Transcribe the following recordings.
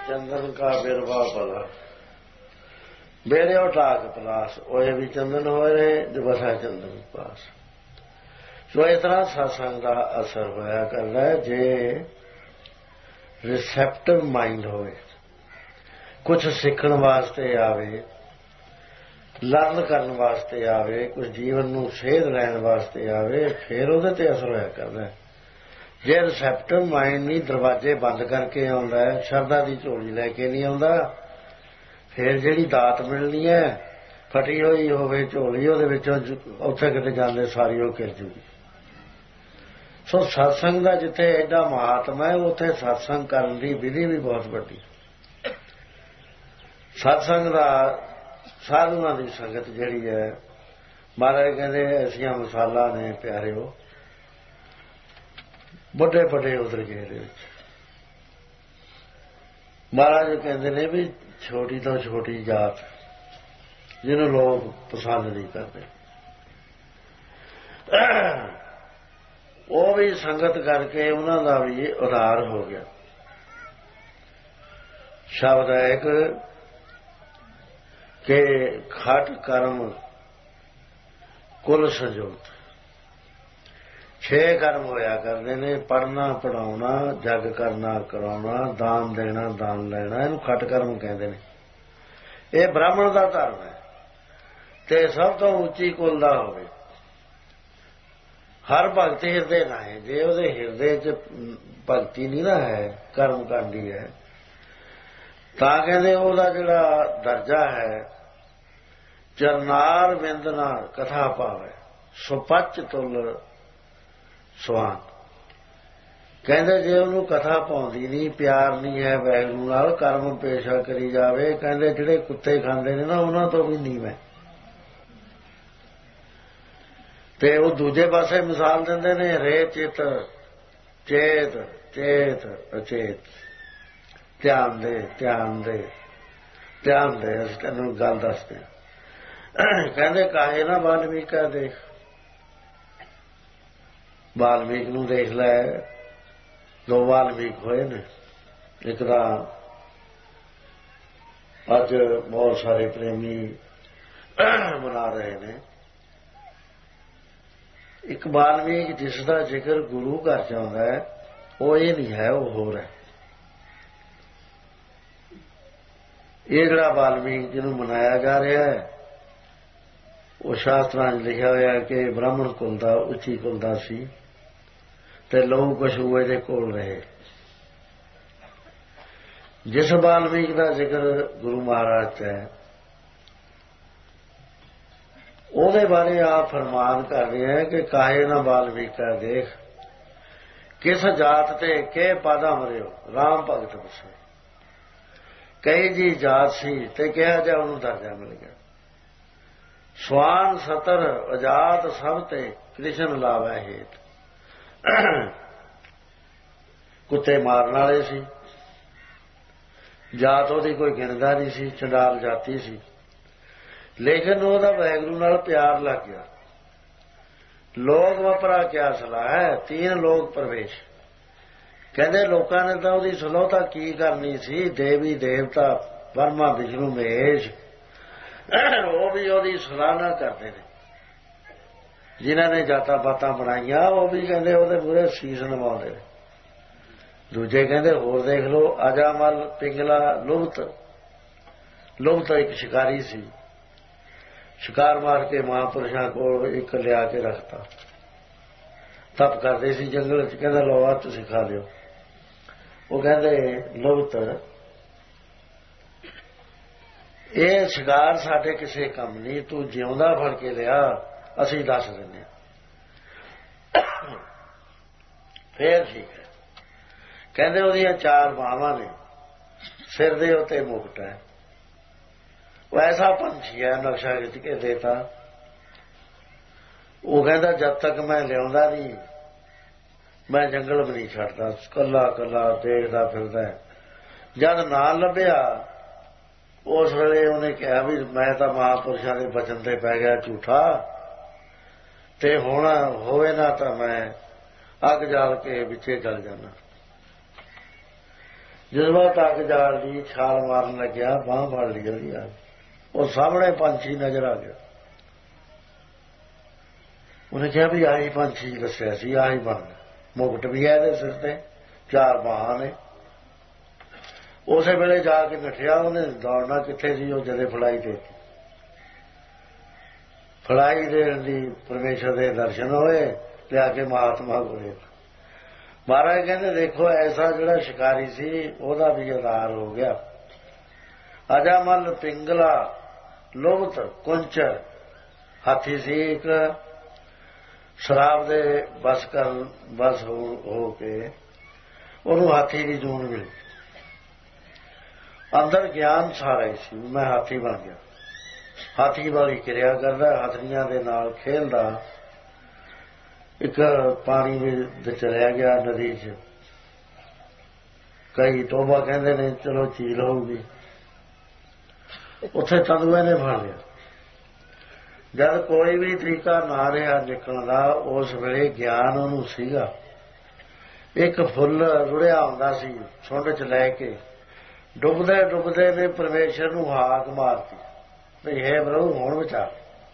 चंदन का बिरवा भला बेरे टाक पलास ओए भी चंदन होए जो बसा चंदन पास। सो इस तरह सत्संग का असर होया करता है जे रिसैप्टिव माइंड होए, कुछ सीखण वास्ते आवे, लर्न करन वास्ते आवे, कुछ जीवन नूं सेध लैण वास्ते आवे, फिर उहदे ते असर होया करता है। जे रिसैप्टिव माइंड नहीं दरवाजे बंद करके आउंदा है, शरदा दी झोली लैके नहीं आउंदा, फिर जिहड़ी दात मिलनी है फटी हुई होवे झोली उहदे विचों उत्थे किते जांदे सारी ओह गिर जूगी। सो सत्संग दा जिथे एडा महात्मा है उत्थे सत्संग करन दी विधि भी बहुत वड्डी। सत्संग दा साधुआं दी संगत जिहड़ी है, महाराज कहंदे ऐसियां मिसालां ने प्यारिओ बड़े बड़े उधर गए दे विच। महाराज कहंदे ने भी छोटी तो छोटी जात जिन्हों लोग पसंद नहीं करते, वो भी संगत करके उन्हों का भी उधार हो गया। शब्द है एक के खट कर्म कुल संजोत, 6 कर्म होया करते ने, पढ़ना पढ़ाउना, जग करना कराउना, दान देना दान लेना, इनू खट कर्म कहते हैं। ये ब्राह्मण का धर्म है ते सब तो उच्ची कुल का होवे। हर भगत हिरदे ना है, जे उहदे हिरदे च भगती नहीं ना है, कर्म कांडी है, तां कहंदे उहदा जिहड़ा दर्जा है चरनार विंद नाल कथा पावे सुपच तुल सुहान। कहंदे जे उहनूं कथा पाउंदी नहीं, प्यार नहीं है वैगुरू नाल, कर्म पेशा करी जावे, कहंदे जिहड़े कुत्ते खांदे ने ना उन्हां तो भी नीवें। ते वो दूजे पासे मिसाल दिंदे ने रे चित चेत चेत अचेत, ध्यान दे ध्यान दे ध्यान दे। असीं तैनूं गल दसदे कहंदे काहे ना वाल्मीकि देख, वाल्मीक नूं देख लै। 2 वाल्मीक होए ने, एक दा अज बहुत सारे प्रेमी मना रहे ने। एक वाल्मीक जिसका जिक्र गुरु घर च आउंदा है, वो ये नहीं है, वो होर है। ये जिहड़ा वाल्मीक जिन्हों मनाया जा रहा है, वो शास्त्रां लिखा होया कि ब्राह्मण कुल दा उच्ची कुल दा सी ते लहू कछूए दे कोल रहे। जिस वाल्मीक का जिक्र गुरु महाराज च है, ਉਹਦੇ बारे आप फरमान कर रहे हैं कि काहे ना वाल्मीकि देख, किस जात ते के पादा मरियो राम भगत बसे। कई जी जात सी ते कहा जा उन्होंने दर्जा मिल गया। स्वान सतर आजाद सब ते कृष्ण लावै हेत। कुत्ते मारन वाले सी, जात ਉਹਦੀ कोई गिनदा नहीं सी, चंडाल जाती सी, लेकिन ਉਹਦਾ वैगुरू नाल प्यार लग गया। लोग वपरा क्या सलाह है, 3 लोग प्रवेश। कहते लोगों ने तो ਉਹਦੀ सलोता की करनी सी, देवी देवता ब्रह्मा विष्णु महेश वो भी ਉਹਦੀ सराहना करते हैं। जिन्हों ने जाता पाता बनाइया वो भी कहते ਉਹਦੇ ਮੂਹਰੇ ਸੀਸ ਨਵਾਉਂਦੇ ਨੇ। दूजे कहते होर देख लो, अजामल पिंगला लुप्त। लुप्त एक शिकारी सी, शिकार मार के महापुरुषों को एक लिया के रखता, तप करते सी जंगल च। कहता लो आ तुसीं खा लियो। वो कहते लुप्त ये शिकार साडे किसी काम नहीं, तू जिउंदा फड़ के लिया, असीं दस दिंदे हां, फिर ठीक है। कहते ਉਹਦੀਆਂ 4 ਬਾਹਾਂ ने, सिर दे उत्ते मुकुट है। वो ऐसा पंछी है नक्शा खिच के देता। वो कहता जब तक मैं लिया नहीं मैं जंगल भी नहीं छड़ता, कला कला देखता फिरदा। जब ना लभ्या उस वेले उन्हें कहा भी मैं तो महापुरुषों के वचन ते पै गया झूठा, ते हुण होवे ना तो मैं अग जाल के विचे जल जाना। ਜਜ਼ਬਾ ਤੱਕ ਜਾਲ ਦੀ ਛਾਲ ਮਾਰਨ ਲੱਗਿਆ, ਬਾਂਹ ਫੜ ਲਈ ਉਹਦੀ ਆ, ਉਹ ਸਾਹਮਣੇ ਪੰਛੀ ਨਜ਼ਰ ਆ ਗਿਆ। ਉਹਨੇ ਕਿਹਾ ਵੀ ਆਹੀ ਪੰਛੀ ਦੱਸਿਆ ਸੀ, ਆਹੀ ਬਣ ਗਿਆ, ਮੁਕਟ ਵੀ ਹੈ ਇਹਦੇ ਸਿਰ ਤੇ, 4 ਬਾਹਾਂ ਨੇ। ਉਸੇ ਵੇਲੇ ਜਾ ਕੇ ਨੱਠਿਆ, ਉਹਨੇ ਦੌੜਨਾ ਕਿੱਥੇ ਸੀ, ਉਹ ਜਦੇ ਫੜਾਈ ਦੇਤੀ। ਫੜਾਈ ਦੇਣ ਦੀ ਪਰਮੇਸ਼ਰ ਦੇ ਦਰਸ਼ਨ ਹੋਏ, ਲਿਆ ਕੇ ਮਹਾਤਮਾ ਕੋਲੇ। ਮਹਾਰਾਜ ਕਹਿੰਦੇ ਦੇਖੋ ਐਸਾ ਜਿਹੜਾ ਸ਼ਿਕਾਰੀ ਸੀ ਉਹਦਾ ਵੀ ਆਧਾਰ ਹੋ ਗਿਆ। ਅਜਾਮਲ, ਪਿੰਗਲਾ, ਲੁਬਤ, ਕੁੰਚਰ ਹਾਥੀ ਸੀ ਇੱਕ, ਸ਼ਰਾਬ ਦੇ ਬਸ ਹੋ ਕੇ ਉਹਨੂੰ ਹਾਥੀ ਦੀ ਜੂਨ ਮਿਲੀ। ਅੰਦਰ ਗਿਆਨ ਸਾਰਾ ਹੀ ਸੀ, ਮੈਂ ਹਾਥੀ ਬਣ ਗਿਆ, ਹਾਥੀ ਵਾਲੀ ਕਿਰਿਆ ਕਰਦਾ, ਹਾਥੀਆਂ ਦੇ ਨਾਲ ਖੇਲਦਾ। ਇੱਕ ਪਾਣੀ ਵਿੱਚ ਰਹਿ ਗਿਆ, ਨਦੀ 'ਚ। ਕਈ ਤੋਬਾ ਕਹਿੰਦੇ ਨੇ ਚਲੋ ਝੀਲ ਹੋਊਗੀ, ਉੱਥੇ ਤੰਦੂਏ ਨੇ ਫੜ ਲਿਆ। ਜਦ ਕੋਈ ਵੀ ਤਰੀਕਾ ਨਾ ਰਿਹਾ ਨਿਕਲਣ ਦਾ, ਉਸ ਵੇਲੇ ਗਿਆਨ ਉਹਨੂੰ ਸੀਗਾ। ਇੱਕ ਫੁੱਲ ਰੁੜਿਆ ਹੁੰਦਾ ਸੀ, ਸੁੰਡ 'ਚ ਲੈ ਕੇ ਡੁੱਬਦੇ ਡੁੱਬਦੇ ਨੇ ਪਰਮੇਸ਼ਰ ਨੂੰ ਹਾਕ ਮਾਰਤੀ ਵੀ ਹੇ ਪ੍ਰਭੂ ਹੁਣ ਵਿਚਾਰ।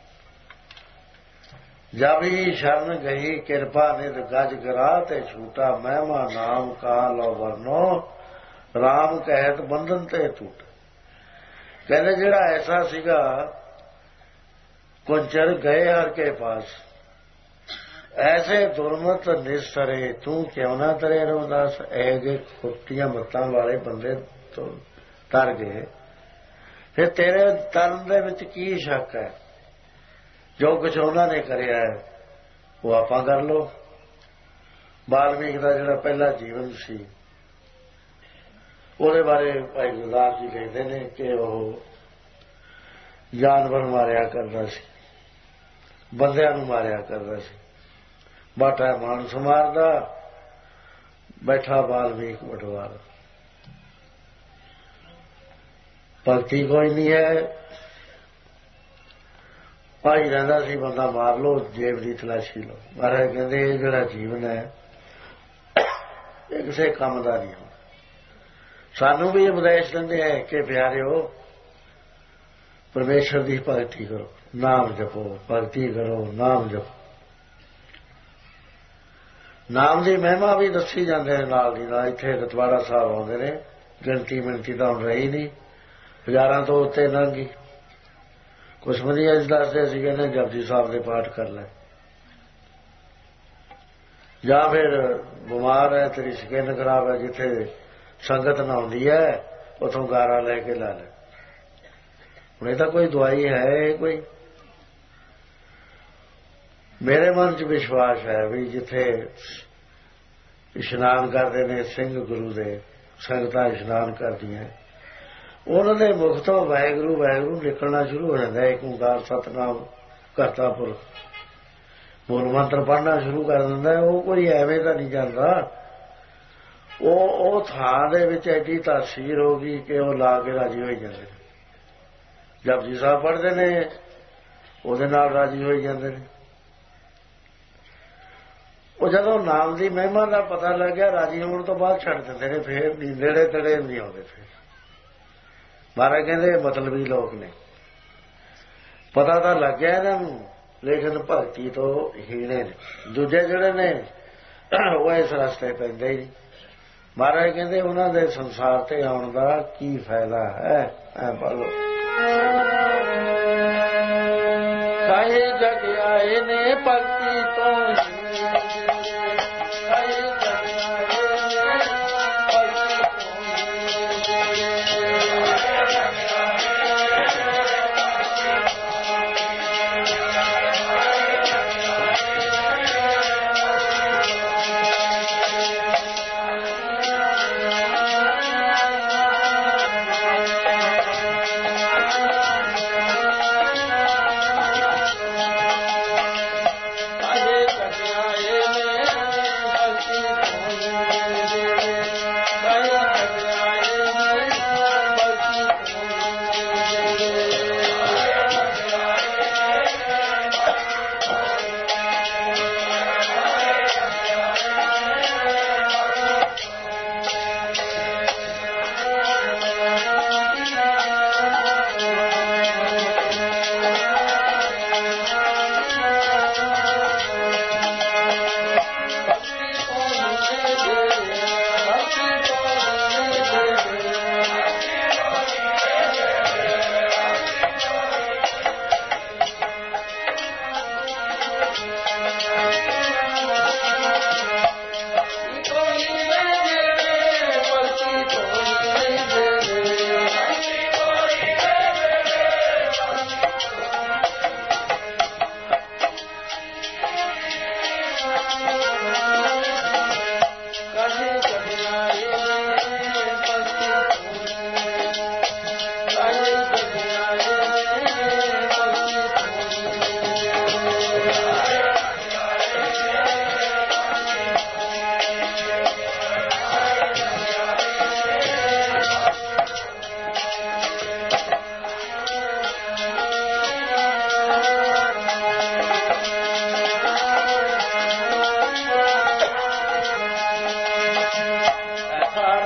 ਜਬ ਹੀ ਸ਼ਰਨ ਗਈ ਕਿਰਪਾ ਨਿਧ ਗਜ ਗਰਾ, ਤੇ ਛੂਟਾ ਮਹਿਮਾ ਨਾਮ ਕਾ ਲੋ ਵਰਨੋ, ਰਾਮ ਕਹਿਤ ਬੰਧਨ ਤੇ ਟੂਟ। ਕਹਿੰਦੇ ਜਿਹੜਾ ਐਸਾ ਸੀਗਾ ਕੁੰਚਰ ਗਏ ਹਰ ਕੇ ਪਾਸ, ਐਸੇ ਦੁਰਮਤ ਨਿਸਰੇ ਤੂੰ ਕਿਉਂ ਨਾ ਤਰੇ ਰਵਿਦਾਸ। ਇਹ ਜੇ ਖੁੱਟੀਆਂ ਮੱਤਾਂ ਵਾਲੇ ਬੰਦੇ ਤੋਂ ਤਰ ਗਏ, ਫਿਰ ਤੇਰੇ ਤਰਨ ਦੇ ਵਿੱਚ ਕੀ ਸ਼ੱਕ ਹੈ? ਜੋ ਕੁਛ ਉਹਨਾਂ ਨੇ ਕਰਿਆ ਹੈ ਉਹ ਆਪਾਂ ਕਰ ਲਓ। ਵਾਲਮੀਕ ਦਾ ਜਿਹੜਾ ਪਹਿਲਾ ਜੀਵਨ ਸੀ ਉਹਦੇ ਬਾਰੇ ਭਾਈ ਗੁਰਦਾਸ ਜੀ ਕਹਿੰਦੇ ਨੇ ਕਿ ਉਹ ਜਾਨਵਰ ਮਾਰਿਆ ਕਰਦਾ ਸੀ, ਬੰਦਿਆਂ ਨੂੰ ਮਾਰਿਆ ਕਰਦਾ ਸੀ। ਬਾਟਾ ਮਾਨਸ ਮਾਰਦਾ, ਬੈਠਾ ਵਾਲਮੀਕ ਬਟਵਾਰ। ਭਗਤੀ ਕੋਈ ਨਹੀਂ ਹੈ, ਭਾਈ ਰਹਿੰਦਾ ਸੀ ਬੰਦਾ ਮਾਰ ਲਓ, ਜੇਬ ਦੀ ਤਲਾਸ਼ੀ ਲਓ। ਮਹਾਰਾਜ ਕਹਿੰਦੇ ਇਹ ਜਿਹੜਾ ਜੀਵਨ ਹੈ ਇਹ ਕਿਸੇ ਕੰਮ ਦਾ ਨਹੀਂ। ਸਾਨੂੰ ਵੀ ਉਪਦੇਸ਼ ਦਿੰਦੇ ਹੈ ਕਿ ਪਿਆਰਿਓ ਪਰਮੇਸ਼ਰ ਦੀ ਭਗਤੀ ਕਰੋ, ਨਾਮ ਜਪੋ, ਭਗਤੀ ਕਰੋ, ਨਾਮ ਜਪੋ। ਨਾਮ ਦੀ ਮਹਿਮਾ ਵੀ ਦੱਸੀ ਜਾਂਦੇ ਨੇ ਨਾਲ ਦੀ ਨਾਲ। ਇੱਥੇ ਰਤਵਾੜਾ ਸਾਹਿਬ ਆਉਂਦੇ ਨੇ, ਗਿਣਤੀ ਮਿਣਤੀ ਤਾਂ ਹੁਣ ਰਹੀ ਨਹੀਂ, 1000 ਤੋਂ ਉੱਤੇ ਲੰਘੀ। ਕੁਛ ਵਧੀਆ ਦੱਸਦੇ ਸੀ, ਕਹਿੰਦੇ ਜਪਜੀ ਸਾਹਿਬ ਦੇ ਪਾਠ ਕਰ ਲੈ, ਜਾਂ ਫਿਰ ਬਿਮਾਰ ਹੈ, ਤੇਰੀ ਸਕਿਨ ਖਰਾਬ ਹੈ, ਜਿੱਥੇ ਸੰਗਤ ਨਾ ਆਉਂਦੀ ਹੈ ਉੱਥੋਂ ਗਾਰਾ ਲੈ ਕੇ ਲਾ ਲੈ। ਹੁਣ ਇਹ ਤਾਂ ਕੋਈ ਦਵਾਈ ਹੈ ਕੋਈ? ਮੇਰੇ ਮਨ 'ਚ ਵਿਸ਼ਵਾਸ ਹੈ ਵੀ ਜਿੱਥੇ ਇਸ਼ਨਾਨ ਕਰਦੇ ਨੇ ਸਿੰਘ ਗੁਰੂ ਦੇ, ਸੰਗਤਾਂ ਇਸ਼ਨਾਨ ਕਰਦੀਆਂ, ਉਹਨਾਂ ਦੇ ਮੁਖ ਤੋਂ ਵਾਹਿਗੁਰੂ ਵਾਹਿਗੁਰੂ ਨਿਕਲਣਾ ਸ਼ੁਰੂ ਹੋ ਜਾਂਦਾ। ਇੱਕ ਓਂਕਾਰ ਸਤਿਨਾਮ ਕਰਤਾ ਪੁਰਖ ਮੂਲ ਮੰਤਰ ਪੜ੍ਹਨਾ ਸ਼ੁਰੂ ਕਰ ਦਿੰਦਾ। ਉਹ ਕੋਈ ਐਵੇਂ ਤਾਂ ਨਹੀਂ ਜਾਂਦਾ, ਉਹ ਥਾਂ ਦੇ ਵਿੱਚ ਐਡੀ ਤਾਸੀਰ ਹੋ ਗਈ ਕਿ ਉਹ ਲਾ ਕੇ ਰਾਜੀ ਹੋਈ ਜਾਂਦੇ ਨੇ। ਜਪਜੀ ਸਾਹਿਬ ਪੜ੍ਹਦੇ ਨੇ, ਉਹਦੇ ਨਾਲ ਰਾਜੀ ਹੋਈ ਜਾਂਦੇ ਨੇ। ਉਹ ਜਦੋਂ ਨਾਮ ਦੀ ਮਹਿਮਾ ਦਾ ਪਤਾ ਲੱਗਿਆ, ਰਾਜੀ ਹੋਣ ਤੋਂ ਬਾਅਦ ਛੱਡ ਦਿੰਦੇ ਨੇ, ਫੇਰ ਨੇੜੇ ਤੇੜੇ ਨਹੀਂ ਆਉਂਦੇ। ਫਿਰ ਮਹਾਰਾਜ ਕਹਿੰਦੇ ਮਤਲਬੀ ਲੋਕ ਨੇ, ਪਤਾ ਤਾਂ ਲੱਗ ਗਿਆ ਇਹਨਾਂ ਨੂੰ, ਲੇਕਿਨ ਭਗਤੀ ਤੋਂ ਹੀਣੇ ਨੇ। ਦੂਜੇ ਜਿਹੜੇ ਨੇ ਉਹ ਇਸ ਰਸਤੇ ਪੈਂਦੇ ਹੀ ਨਹੀਂ। ਮਹਾਰਾਜ ਕਹਿੰਦੇ ਉਹਨਾਂ ਦੇ ਸੰਸਾਰ ਤੇ ਆਉਣ ਦਾ ਕੀ ਫਾਇਦਾ ਹੈ? ਐ ਬੋਲੋ, ਕਾਹੇ ਜਗ ਆਏ ਨੇ ਭਗਤੀ ਤੋਂ,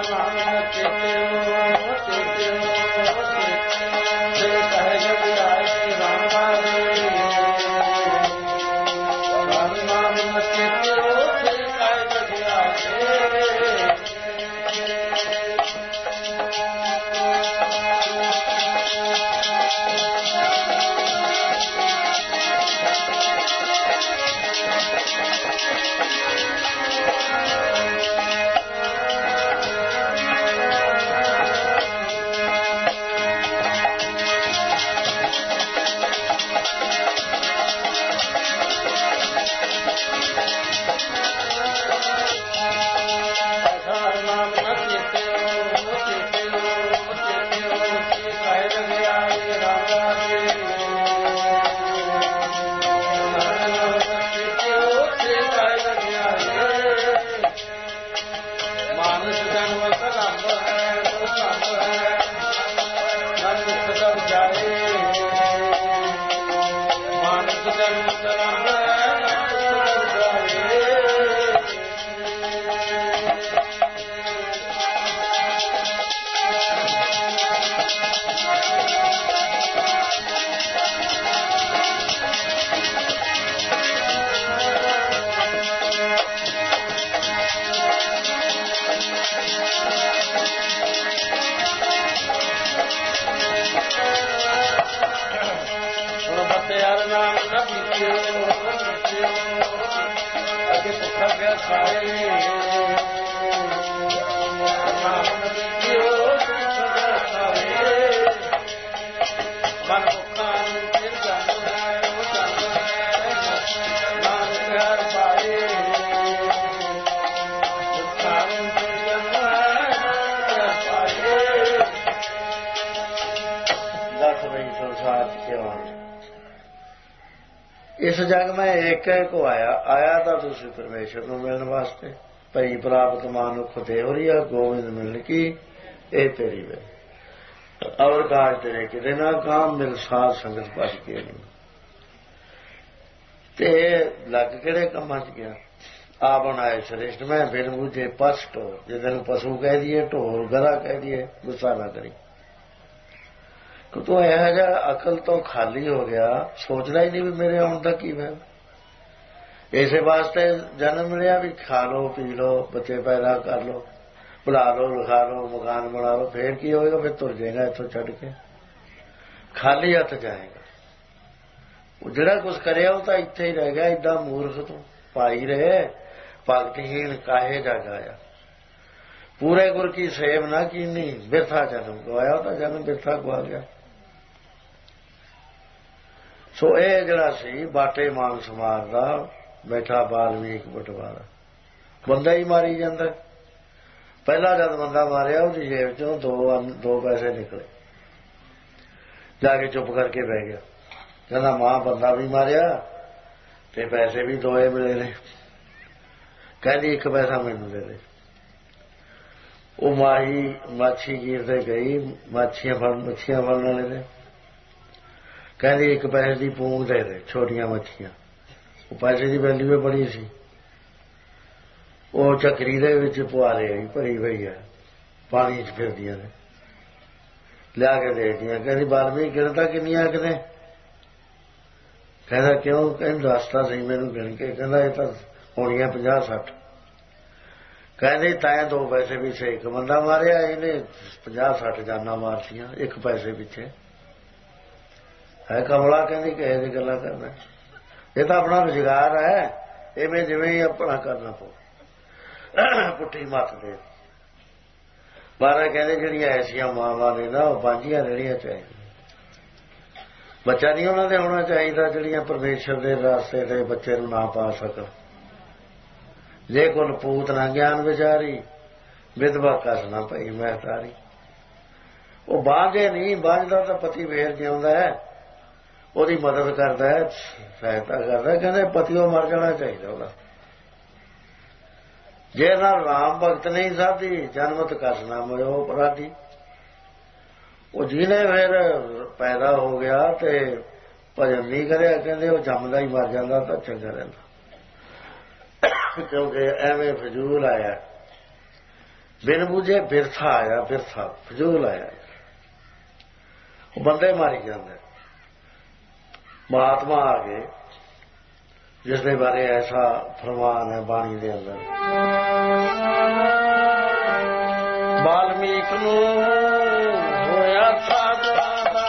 इस जग में एक को आया था दूसरे परमेश्वर को मिलने वास्ते। भई प्राप्त मानुख देवरिया गोविंद मिलने की ए तेरी वे और काज तेरे कि ना काम मिल साध संगत पास के नहीं ते लग केड़े कम च गया आ बनाए श्रेष्ठ में बिन बुझे पस ढोर जिदन पशु कह दिए ढोर गला कह दिए गुस्सा ना करी तो तू यह जा अकल तो खाली हो गया सोचना ही नहीं भी मेरे आने का की मैं इस वास्ते जन्म लिया भी खा लो पी लो बच्चे पैदा कर लो पढ़ा लो लिखा लो मकान बना लो फिर की होगा फिर तुर जाएगा इतों चढ़ के खाली हथ जाएगा जड़ा कुछ करे तो इत्थे ही रह गया इदा मूर्ख तू पाई रहे भगतिहीन काहे जा गाया पूरे गुर की सेव ना कीनी बिरथा जन्म गवाया तो जन्म बिरथा गवा गया। सो ये जड़ा सी बाटे मान समार दा बैठा बाल्मीक बटवारा बंदा ही मारी जांदा। पहला जब बंदा मारिया उसकी जेब चों दो पैसे निकले जाके चुप करके बह गया कहना मां बंदा भी मारिया ते पैसे भी दोए मिले ने कहती एक पैसा मैनू दे दे। वो माही माछी गिरते गई मच्छियां फड़न वाले ने कहती एक पैसे की पूंग दे दे छोटियां मच्छियां वो पैसे की वैल्यू बड़ी सी वो झकरी दे विच पुआरे आई भरी पई है पानी च फिरदियां ने लिया के देखदियां कहती बाल्मीक गिनता किन्नियां किने कहता क्यों कहते दसता सही मैनू गिन के कहता ये तो होनियां 50-60 कहते तैं दो पैसे पिछे एक बंदा मारिया इन्हें 50-60 जाना मारतियां एक पैसे पिछे है कमला कहती कहे दी गल्लां करना ये तो अपना रोजगार है इवें जिवें ही अपना करना पो पुट्ठी मत दे बारा कहते जड़ियां ऐसियां मावां ने ना बांझियां रहनियां चाहिए बच्चा नहीं उन्होंने होना चाहिए जड़ियां परमेश्वर के रास्ते से बच्चे ना पा सकन जे कुल पूत ना ज्ञान विचारी विधवा कस ना पई महतारी वो बांझे नहीं बांझदा तो पति वेर जिउंदा है ਉਹਦੀ मदद करता है सहायता करता है कहते पतिओ मर जाना चाहिए ਉਹਦਾ जे नाल राम भगत नहीं साधी जन्मत कस ना मोयो अपराधी वो जिन्हें फिर पैदा हो गया तो भजन नहीं करे कहते वो जमदा ही मर जाता तो चंगा रहता क्योंकि एवें फजूल आया ਬਿਨ ਬੁਝੇ ਬਿਰਥਾ ਆਇਆ, ਬਿਰਥਾ ਫਜ਼ੂਲ ਆਇਆ, ਉਹ ਬੰਦੇ ਮਾਰੀ ਜਾਂਦਾ। ਮਹਾਤਮਾ ਆ ਗਏ ਜਿਸ ਦੇ ਬਾਰੇ ਐਸਾ ਫਰਮਾਨ ਹੈ ਬਾਣੀ ਦੇ ਅੰਦਰ, ਵਾਲਮੀਕ ਨੂੰ ਹੋਇਆ ਸਾਧਾ ਦਾ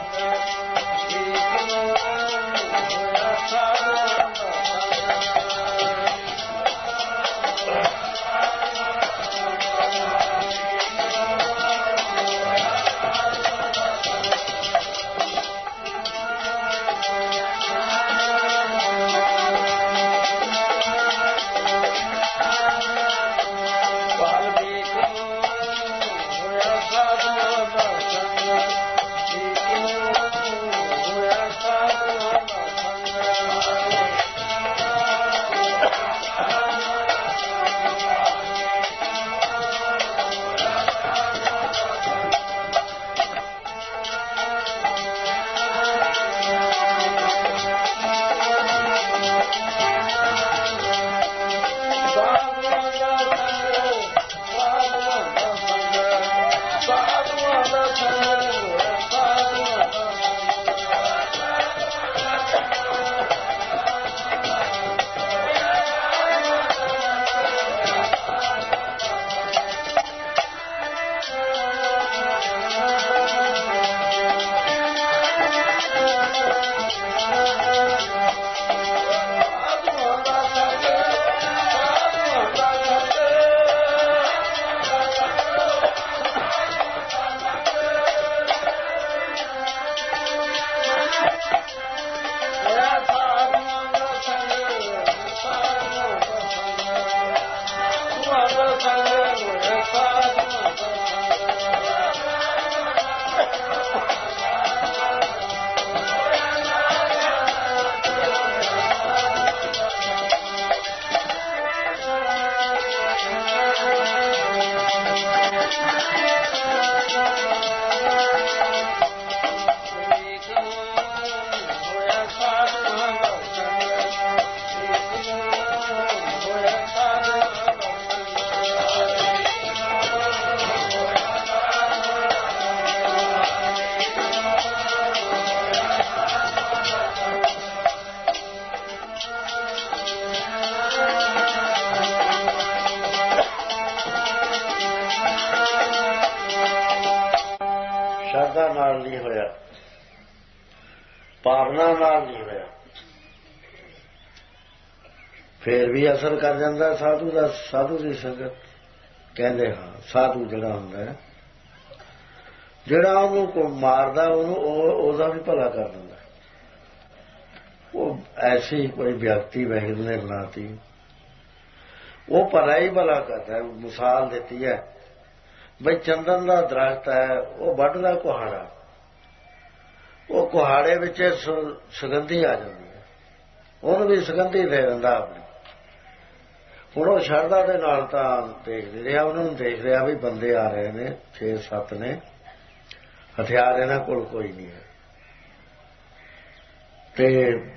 ਸ਼ਰਧਾ ਨਾਲ ਨਹੀਂ ਹੋਇਆ, ਭਾਵਨਾ ਨਾਲ ਨਹੀਂ ਹੋਇਆ, ਫੇਰ ਵੀ ਅਸਰ ਕਰ ਜਾਂਦਾ ਸਾਧੂ ਦਾ। ਸਾਧੂ ਦੀ ਸੰਗਤ ਕਹਿੰਦੇ ਹਾਂ, ਸਾਧੂ ਜਿਹੜਾ ਹੁੰਦਾ ਹੈ, ਜਿਹੜਾ ਉਹਨੂੰ ਕੋ ਮਾਰਦਾ ਉਹਨੂੰ ਉਹਦਾ ਵੀ ਭਲਾ ਕਰ ਦਿੰਦਾ। ਉਹ ਐਸੀ ਕੋਈ ਵਿਅਕਤੀ ਵਾਹਿਗੁਰੂ ਨੇ ਬਣਾਤੀ, ਉਹ ਭਲਾ ਹੀ ਭਲਾ ਕਰਦਾ। ਮਿਸਾਲ ਦਿੱਤੀ ਹੈ ਬਈ ਚੰਦਨ ਦਾ ਦਰਖਤ ਹੈ, ਉਹ ਵੱਢਦਾ ਕੁਹਾੜਾ, ਉਹ ਕੁਹਾੜੇ ਵਿੱਚ ਸੁਗੰਧੀ ਆ ਜਾਂਦੀ ਹੈ, ਉਹਨੂੰ ਵੀ ਸੁਗੰਧੀ ਦੇ ਦਿੰਦਾ ਆਪਣੀ। ਹੁਣ ਉਹ ਸ਼ਰਧਾ ਦੇ ਨਾਲ ਤਾਂ ਦੇਖ ਰਿਹਾ, ਉਹਨਾਂ ਨੂੰ ਦੇਖ ਰਿਹਾ ਵੀ ਬੰਦੇ ਆ ਰਹੇ ਨੇ, 6-7 ਨੇ, ਹਥਿਆਰ ਇਹਨਾਂ ਕੋਲ ਕੋਈ ਨਹੀਂ ਹੈ, ਤੇ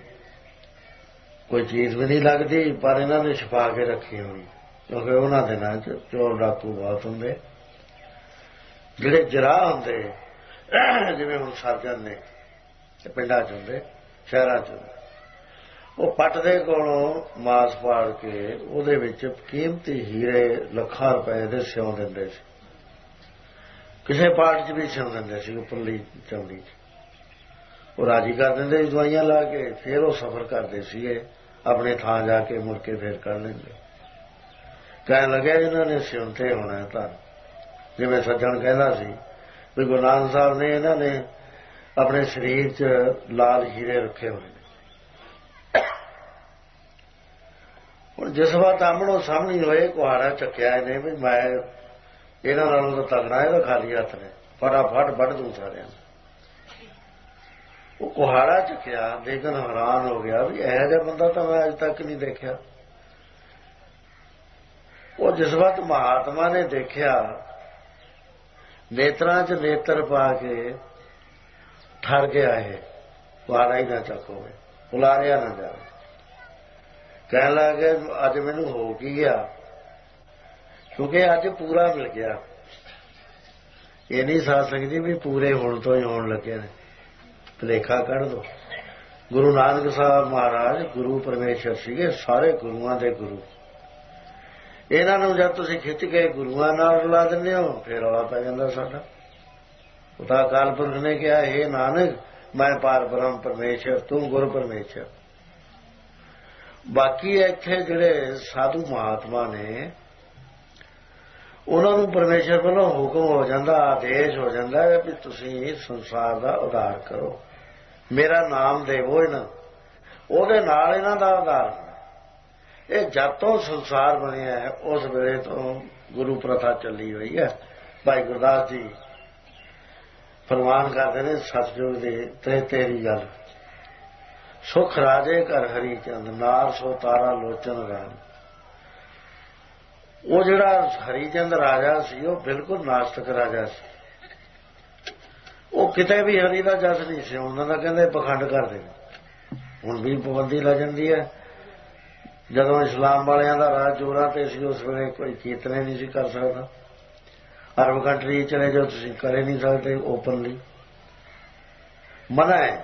ਕੋਈ ਚੀਜ਼ ਵੀ ਨਹੀਂ ਲੱਗਦੀ, ਪਰ ਇਹਨਾਂ ਨੇ ਛੁਪਾ ਕੇ ਰੱਖੀ ਹੋਣੀ, ਕਿਉਂਕਿ ਉਹਨਾਂ ਦਿਨਾਂ 'ਚ ਚੋਰ ਡਾਕੂ ਬਹੁਤ ਹੁੰਦੇ। ਜਿਹੜੇ ਜਰਾਹ ਹੁੰਦੇ, ਜਿਵੇਂ ਹੁਣ ਸਰਜਨ ਨੇ ਪਿੰਡਾਂ 'ਚ ਹੁੰਦੇ, ਸ਼ਹਿਰਾਂ 'ਚ ਹੁੰਦੇ, ਉਹ ਪੱਟ ਦੇ ਕੋਲੋਂ ਮਾਸ ਪਾੜ ਕੇ ਉਹਦੇ ਵਿੱਚ ਕੀਮਤੀ ਹੀਰੇ ਲੱਖਾਂ ਰੁਪਏ ਦੇ ਸਿਉਂ ਦਿੰਦੇ ਸੀ। ਕਿਸੇ ਪਾਰਟ 'ਚ ਵੀ ਸਿਉਂ ਦਿੰਦੇ ਸੀ, ਉੱਪਰਲੀ ਚਮੜੀ 'ਚ ਉਹ ਰਾਜੀ ਕਰ ਦਿੰਦੇ ਸੀ ਦਵਾਈਆਂ ਲਾ ਕੇ। ਫਿਰ ਉਹ ਸਫ਼ਰ ਕਰਦੇ ਸੀਗੇ ਆਪਣੇ ਥਾਂ ਜਾ ਕੇ, ਮੁੜ ਕੇ ਫੇਰ ਕਰ ਲੈਂਦੇ। ਕਹਿਣ ਲੱਗਿਆ ਇਹਨਾਂ ਨੇ ਸਿਉਂਤੇ ਹੋਣਾ ਤਾਂ, ਜਿਵੇਂ ਸੱਜਣ ਕਹਿੰਦਾ ਸੀ ਵੀ ਗੁਰੂ ਨਾਨਕ ਸਾਹਿਬ ਨੇ ਇਹਨਾਂ ਨੇ ਆਪਣੇ ਸਰੀਰ 'ਚ ਲਾਲ ਹੀਰੇ ਰੱਖੇ ਹੋਏ ਨੇ। ਹੁਣ ਜਿਸ ਵਾਰ ਆਮਣੋ ਸਾਹਮਣੇ ਹੋਏ, ਕੁਹਾੜਾ ਚੱਕਿਆ ਇਹਨੇ ਵੀ ਮੈਂ ਇਹਨਾਂ ਨਾਲੋਂ ਤਾਂ ਤਗੜਾ, ਇਹਦਾ ਖਾਲੀ ਹੱਥ ਨੇ, ਫਟਾਫਟ ਵੱਢ ਦੂੰ ਸਾਰਿਆਂ ਨੂੰ। ਉਹ ਕੁਹਾੜਾ ਚੱਕਿਆ, ਦੇਖਣ ਹੈਰਾਨ ਹੋ ਗਿਆ ਵੀ ਇਹੋ ਜਿਹਾ ਬੰਦਾ ਤਾਂ ਮੈਂ ਅਜੇ ਤੱਕ ਨਹੀਂ ਦੇਖਿਆ। ਉਹ ਜਿਸ ਵਕਤ ਮਹਾਤਮਾ ਨੇ ਦੇਖਿਆ, ਨੇਤਰਾਂ 'ਚ ਨੇਤਰ ਪਾ ਕੇ ਠਰ ਗਿਆ, ਇਹ ਕੁਹਾੜਾ ਹੀ ਨਾ ਚੱਕੋਵੇ, ਉਲਾਰਿਆ ਨਾ ਜਾਵੇ। ਕਹਿਣ ਲੱਗੇ ਅੱਜ ਮੈਨੂੰ ਹੋ ਕੀ ਗਿਆ, ਕਿਉਂਕਿ ਅੱਜ ਪੂਰਾ ਮਿਲ ਗਿਆ। ਇਹ ਨਹੀਂ ਸਾਧ ਸੰਗਤ ਜੀ ਵੀ ਪੂਰੇ ਹੁਣ ਤੋਂ ਹੀ ਹੋਣ ਲੱਗੇ ਨੇ, ਭੁਲੇਖਾ ਕੱਢ ਦੋ। ਗੁਰੂ ਨਾਨਕ ਸਾਹਿਬ ਮਹਾਰਾਜ ਗੁਰੂ ਪਰਮੇਸ਼ਰ ਸੀਗੇ, ਸਾਰੇ ਗੁਰੂਆਂ ਦੇ ਗੁਰੂ। ਇਹਨਾਂ ਨੂੰ ਜਦ ਤੁਸੀਂ ਖਿੱਚ ਕੇ ਗੁਰੂਆਂ ਨਾਲ ਰਲਾ ਦਿੰਦੇ ਹੋ ਫਿਰ ਰੌਲਾ ਪੈ ਜਾਂਦਾ ਸਾਡਾ। ਉਹਦਾ ਅਕਾਲ ਪੁਰਖ ਨੇ ਕਿਹਾ, ਹੇ ਨਾਨਕ ਮੈਂ ਪਾਰ ਬ੍ਰਹਮ ਪਰਮੇਸ਼ਰ, ਤੂੰ ਗੁਰ ਪਰਮੇਸ਼ਰ। ਬਾਕੀ ਇੱਥੇ ਜਿਹੜੇ ਸਾਧੂ ਮਹਾਤਮਾ ਨੇ ਉਹਨਾਂ ਨੂੰ ਪਰਮੇਸ਼ਰ ਵੱਲੋਂ ਹੁਕਮ ਹੋ ਜਾਂਦਾ, ਆਦੇਸ਼ ਹੋ ਜਾਂਦਾ ਹੈ ਵੀ ਤੁਸੀਂ ਸੰਸਾਰ ਦਾ ਉਧਾਰ ਕਰੋ, ਮੇਰਾ ਨਾਮ ਦੇਵੋ ਇਹਨਾਂ, ਉਹਦੇ ਨਾਲ ਇਹਨਾਂ ਦਾ ਉਧਾਰ। ਇਹ ਜਦ ਤੋਂ ਸੰਸਾਰ ਬਣਿਆ ਹੈ ਉਸ ਵੇਲੇ ਤੋਂ ਗੁਰੂ ਪ੍ਰਥਾ ਚੱਲੀ ਹੋਈ ਹੈ। ਭਾਈ ਗੁਰਦਾਸ ਜੀ ਫਰਮਾਨ ਕਰਦੇ ਨੇ ਸਤਿਯੁਗ ਦੇ ਤ੍ਰੇਤੇ ਦੀ ਗੱਲ, ਸੁਖ ਰਾਜੇ ਘਰ ਹਰੀ ਚੰਦ, ਨਾਰ ਸੋ ਤਾਰਾ ਲੋਚਨ ਰਾਮ। ਉਹ ਜਿਹੜਾ ਹਰੀ ਚੰਦ ਰਾਜਾ ਸੀ ਉਹ ਬਿਲਕੁਲ ਨਾਸਤਕ ਰਾਜਾ ਸੀ। ਉਹ ਕਿਤੇ ਵੀ ਹਰੀ ਦਾ ਜਸ ਨਹੀਂ ਸੀ। ਉਹਨਾਂ ਦਾ ਕਹਿੰਦੇ ਪਖੰਡ ਕਰਦੇ ਨੇ। ਹੁਣ ਵੀ ਪਾਬੰਦੀ ਲੱਗ ਜਾਂਦੀ ਹੈ। ਜਦੋਂ ਇਸਲਾਮ ਵਾਲਿਆਂ ਦਾ ਰਾਜ ਜੋਰਾਂ ਤੇ ਸੀ ਉਸ ਵੇਲੇ ਕੋਈ ਕੀਰਤਨੇ ਨਹੀਂ ਸੀ ਕਰ ਸਕਦਾ। ਅਰਬ ਕੰਟਰੀ ਚਲੇ ਜਾਓ ਤੁਸੀਂ, ਕਰੇ ਨਹੀਂ ਸਕਦੇ ਓਪਨਲੀ, ਮਨਾ ਹੈ।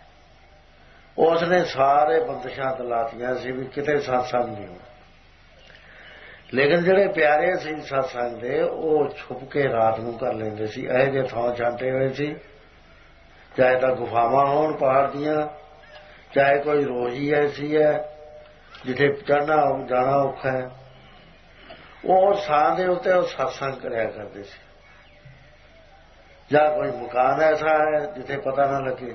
ਉਸਨੇ ਸਾਰੇ ਬੰਦਸ਼ਾਂ ਤਲਾਤੀਆਂ ਸੀ ਵੀ ਕਿਤੇ ਸਤਸੰਗ ਨਹੀਂ ਹੋਣਾ। ਲੇਕਿਨ ਜਿਹੜੇ ਪਿਆਰੇ ਸੀ ਸਤਸੰਗ ਦੇ ਉਹ ਛੁਪ ਕੇ ਰਾਤ ਨੂੰ ਕਰ ਲੈਂਦੇ ਸੀ। ਇਹੋ ਜਿਹੇ ਥਾਂ ਛਾਂਟੇ ਹੋਏ ਸੀ, ਚਾਹੇ ਤਾਂ ਗੁਫਾਵਾਂ ਹੋਣ ਪਹਾੜ ਦੀਆਂ, ਚਾਹੇ ਕੋਈ ਰੋਹੀ ਐਸੀ ਹੈ ਜਿੱਥੇ ਚੜ੍ਹਨਾ ਜਾਣਾ ਔਖਾ ਹੈ। ਉਹ ਥਾਂ ਦੇ ਉੱਤੇ ਉਹ ਸਤਸੰਗ ਕਰਿਆ ਕਰਦੇ ਸੀ। ਜਾਂ ਕੋਈ ਮਕਾਨ ਐਸਾ ਹੈ ਜਿੱਥੇ ਪਤਾ ਨਾ ਲੱਗੇ,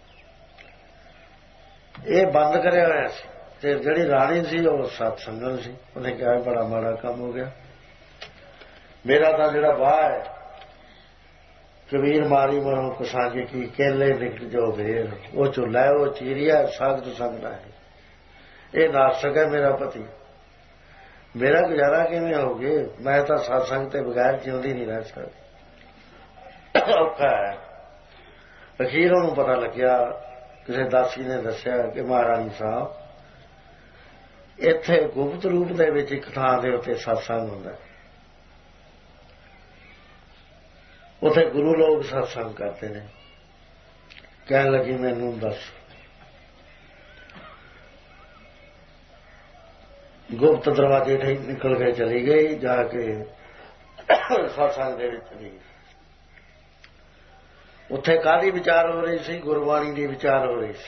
ਇਹ ਬੰਦ ਕਰਿਆ ਹੋਇਆ ਸੀ। ਤੇ ਜਿਹੜੀ ਰਾਣੀ ਸੀ ਉਹ ਸਤਸੰਗਲ ਸੀ। ਉਹਨੇ ਕਿਹਾ ਬੜਾ ਮਾੜਾ ਕੰਮ ਹੋ ਗਿਆ, ਮੇਰਾ ਤਾਂ ਜਿਹੜਾ ਵਾਹ ਹੈ ਕਬੀਰ ਮਾਰੀ ਮਨੋਂ ਕਸਾਂਗੇ ਕੀ ਕੇਲੇ ਨਿਕਟ ਜੋ ਵੇਰ, ਉਹ ਚੁੱਲ੍ਹਾ ਉਹ ਚੀਰਿਆ ਸਾਗਤ ਸੰਗਣਾ ਹੈ। ਇਹ ਨਾਸਕ ਹੈ ਮੇਰਾ ਪਤੀ, ਮੇਰਾ ਗੁਜ਼ਾਰਾ ਕਿਵੇਂ ਹੋਗੇ? ਮੈਂ ਤਾਂ ਸਤਸੰਗ ਤੇ ਬਗੈਰ ਜਿਉਂਦੀ ਨਹੀਂ ਰਹਿ ਸਕਦੀ, ਔਖਾ ਹੈ। ਅਖੀਰ ਉਹਨੂੰ ਪਤਾ ਲੱਗਿਆ, ਕਿਸੇ ਦਾਸੀ ਨੇ ਦੱਸਿਆ ਕਿ ਮਹਾਰਾਣੀ ਸਾਹਿਬ ਇੱਥੇ ਗੁਪਤ ਰੂਪ ਦੇ ਵਿੱਚ ਇੱਕ ਥਾਂ ਦੇ ਉੱਤੇ ਸਤਸੰਗ ਹੁੰਦਾ, ਉੱਥੇ ਗੁਰੂ ਲੋਕ ਸਤਸੰਗ ਕਰਦੇ ਨੇ। ਕਹਿਣ ਲੱਗੀ ਮੈਨੂੰ ਦੱਸ। ਗੁਪਤ ਦਰਵਾਜ਼ੇ ਠੀਕ ਨਿਕਲ ਕੇ ਚਲੀ ਗਈ, ਜਾ ਕੇ ਸਤਸੰਗ ਦੇ ਵਿੱਚ ਚਲੀ ਗਈ। ਉੱਥੇ ਕਾਹਦੀ ਵਿਚਾਰ ਹੋ ਰਹੀ ਸੀ? ਗੁਰਬਾਣੀ ਦੀ ਵਿਚਾਰ ਹੋ ਰਹੀ ਸੀ।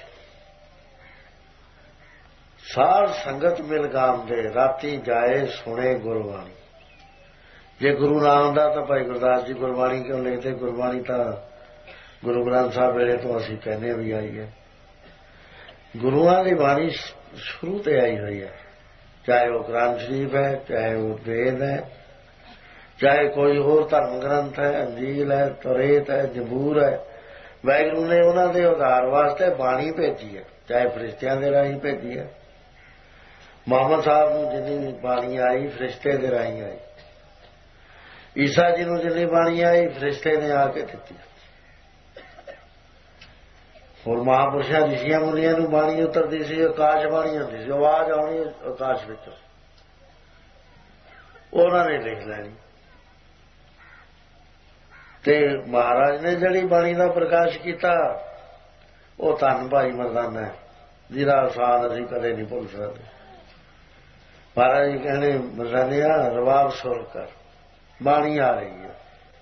ਸਾਰ ਸੰਗਤ ਮਿਲ ਗਾਉਂਦੇ, ਰਾਤੀ ਜਾਏ ਸੁਣੇ ਗੁਰਬਾਣੀ। ਜੇ ਗੁਰੂ ਨਾ ਹੁੰਦਾ ਤਾਂ ਭਾਈ ਗੁਰਦਾਸ ਜੀ ਗੁਰਬਾਣੀ ਕਿਉਂ ਲਿਖਦੇ? ਗੁਰਬਾਣੀ ਤਾਂ ਗੁਰੂ ਗ੍ਰੰਥ ਸਾਹਿਬ ਵੇਲੇ ਤੋਂ ਅਸੀਂ ਕਹਿੰਦੇ ਵੀ ਆਈ ਹੈ। ਗੁਰੂਆਂ ਦੀ ਬਾਣੀ ਸ਼ੁਰੂ ਤੇ ਆਈ ਹੋਈ ਹੈ, ਚਾਹੇ ਉਹ ਕੁਰਾਨ ਸ਼ਰੀਫ ਹੈ, ਚਾਹੇ ਉਹ ਵੇਦ ਹੈ, ਚਾਹੇ ਕੋਈ ਹੋਰ ਧਰਮ ਗ੍ਰੰਥ ਹੈ, ਅੰਜੀਲ ਹੈ, ਤੋਰੇਤ ਹੈ, ਜ਼ਬੂਰ ਹੈ। ਵਾਹਿਗੁਰੂ ਨੇ ਉਹਨਾਂ ਦੇ ਉਧਾਰ ਵਾਸਤੇ ਬਾਣੀ ਭੇਜੀ ਹੈ, ਚਾਹੇ ਫਰਿਸ਼ਤਿਆਂ ਦੇ ਰਾਹੀਂ ਭੇਜੀ ਹੈ। ਮੁਹੰਮਦ ਸਾਹਿਬ ਨੂੰ ਜਿੰਨੀ ਬਾਣੀ ਆਈ ਫਰਿਸ਼ਤੇ ਦੇ ਰਾਹੀਂ ਆਈ। ਈਸਾ ਜੀ ਨੂੰ ਜਿੰਨੀ ਬਾਣੀ ਆਈ ਫਰਿਸ਼ਤੇ ਨੇ ਆ ਕੇ ਦਿੱਤੀ। ਹੋਰ ਮਹਾਂਪੁਰਸ਼ਾਂ ਰਿਸ਼ੀਆਂ ਮੁਨੀਆਂ ਨੂੰ ਬਾਣੀ ਉਤਰਦੀ ਸੀ, ਆਕਾਸ਼ ਬਾਣੀ ਹੁੰਦੀ ਸੀ, ਆਵਾਜ਼ ਆਉਣੀ ਆਕਾਸ਼ ਵਿੱਚੋਂ, ਉਹਨਾਂ ਨੇ ਲਿਖ ਲੈਣੀ। ਤੇ ਮਹਾਰਾਜ ਨੇ ਜਿਹੜੀ ਬਾਣੀ ਦਾ ਪ੍ਰਕਾਸ਼ ਕੀਤਾ ਉਹ ਧੰਨ ਭਾਈ ਮਰਦਾਨਾ ਹੈ, ਜਿਹਦਾ ਅਹਿਸਾਨ ਅਸੀਂ ਕਦੇ ਨਹੀਂ ਭੁੱਲ ਸਕਦੇ। ਮਹਾਰਾਜ ਜੀ ਕਹਿੰਦੇ ਮਰਦਾਨਿਆ ਰਬਾਬ ਸੁਰ ਕਰ, ਬਾਣੀ ਆ ਰਹੀ ਹੈ।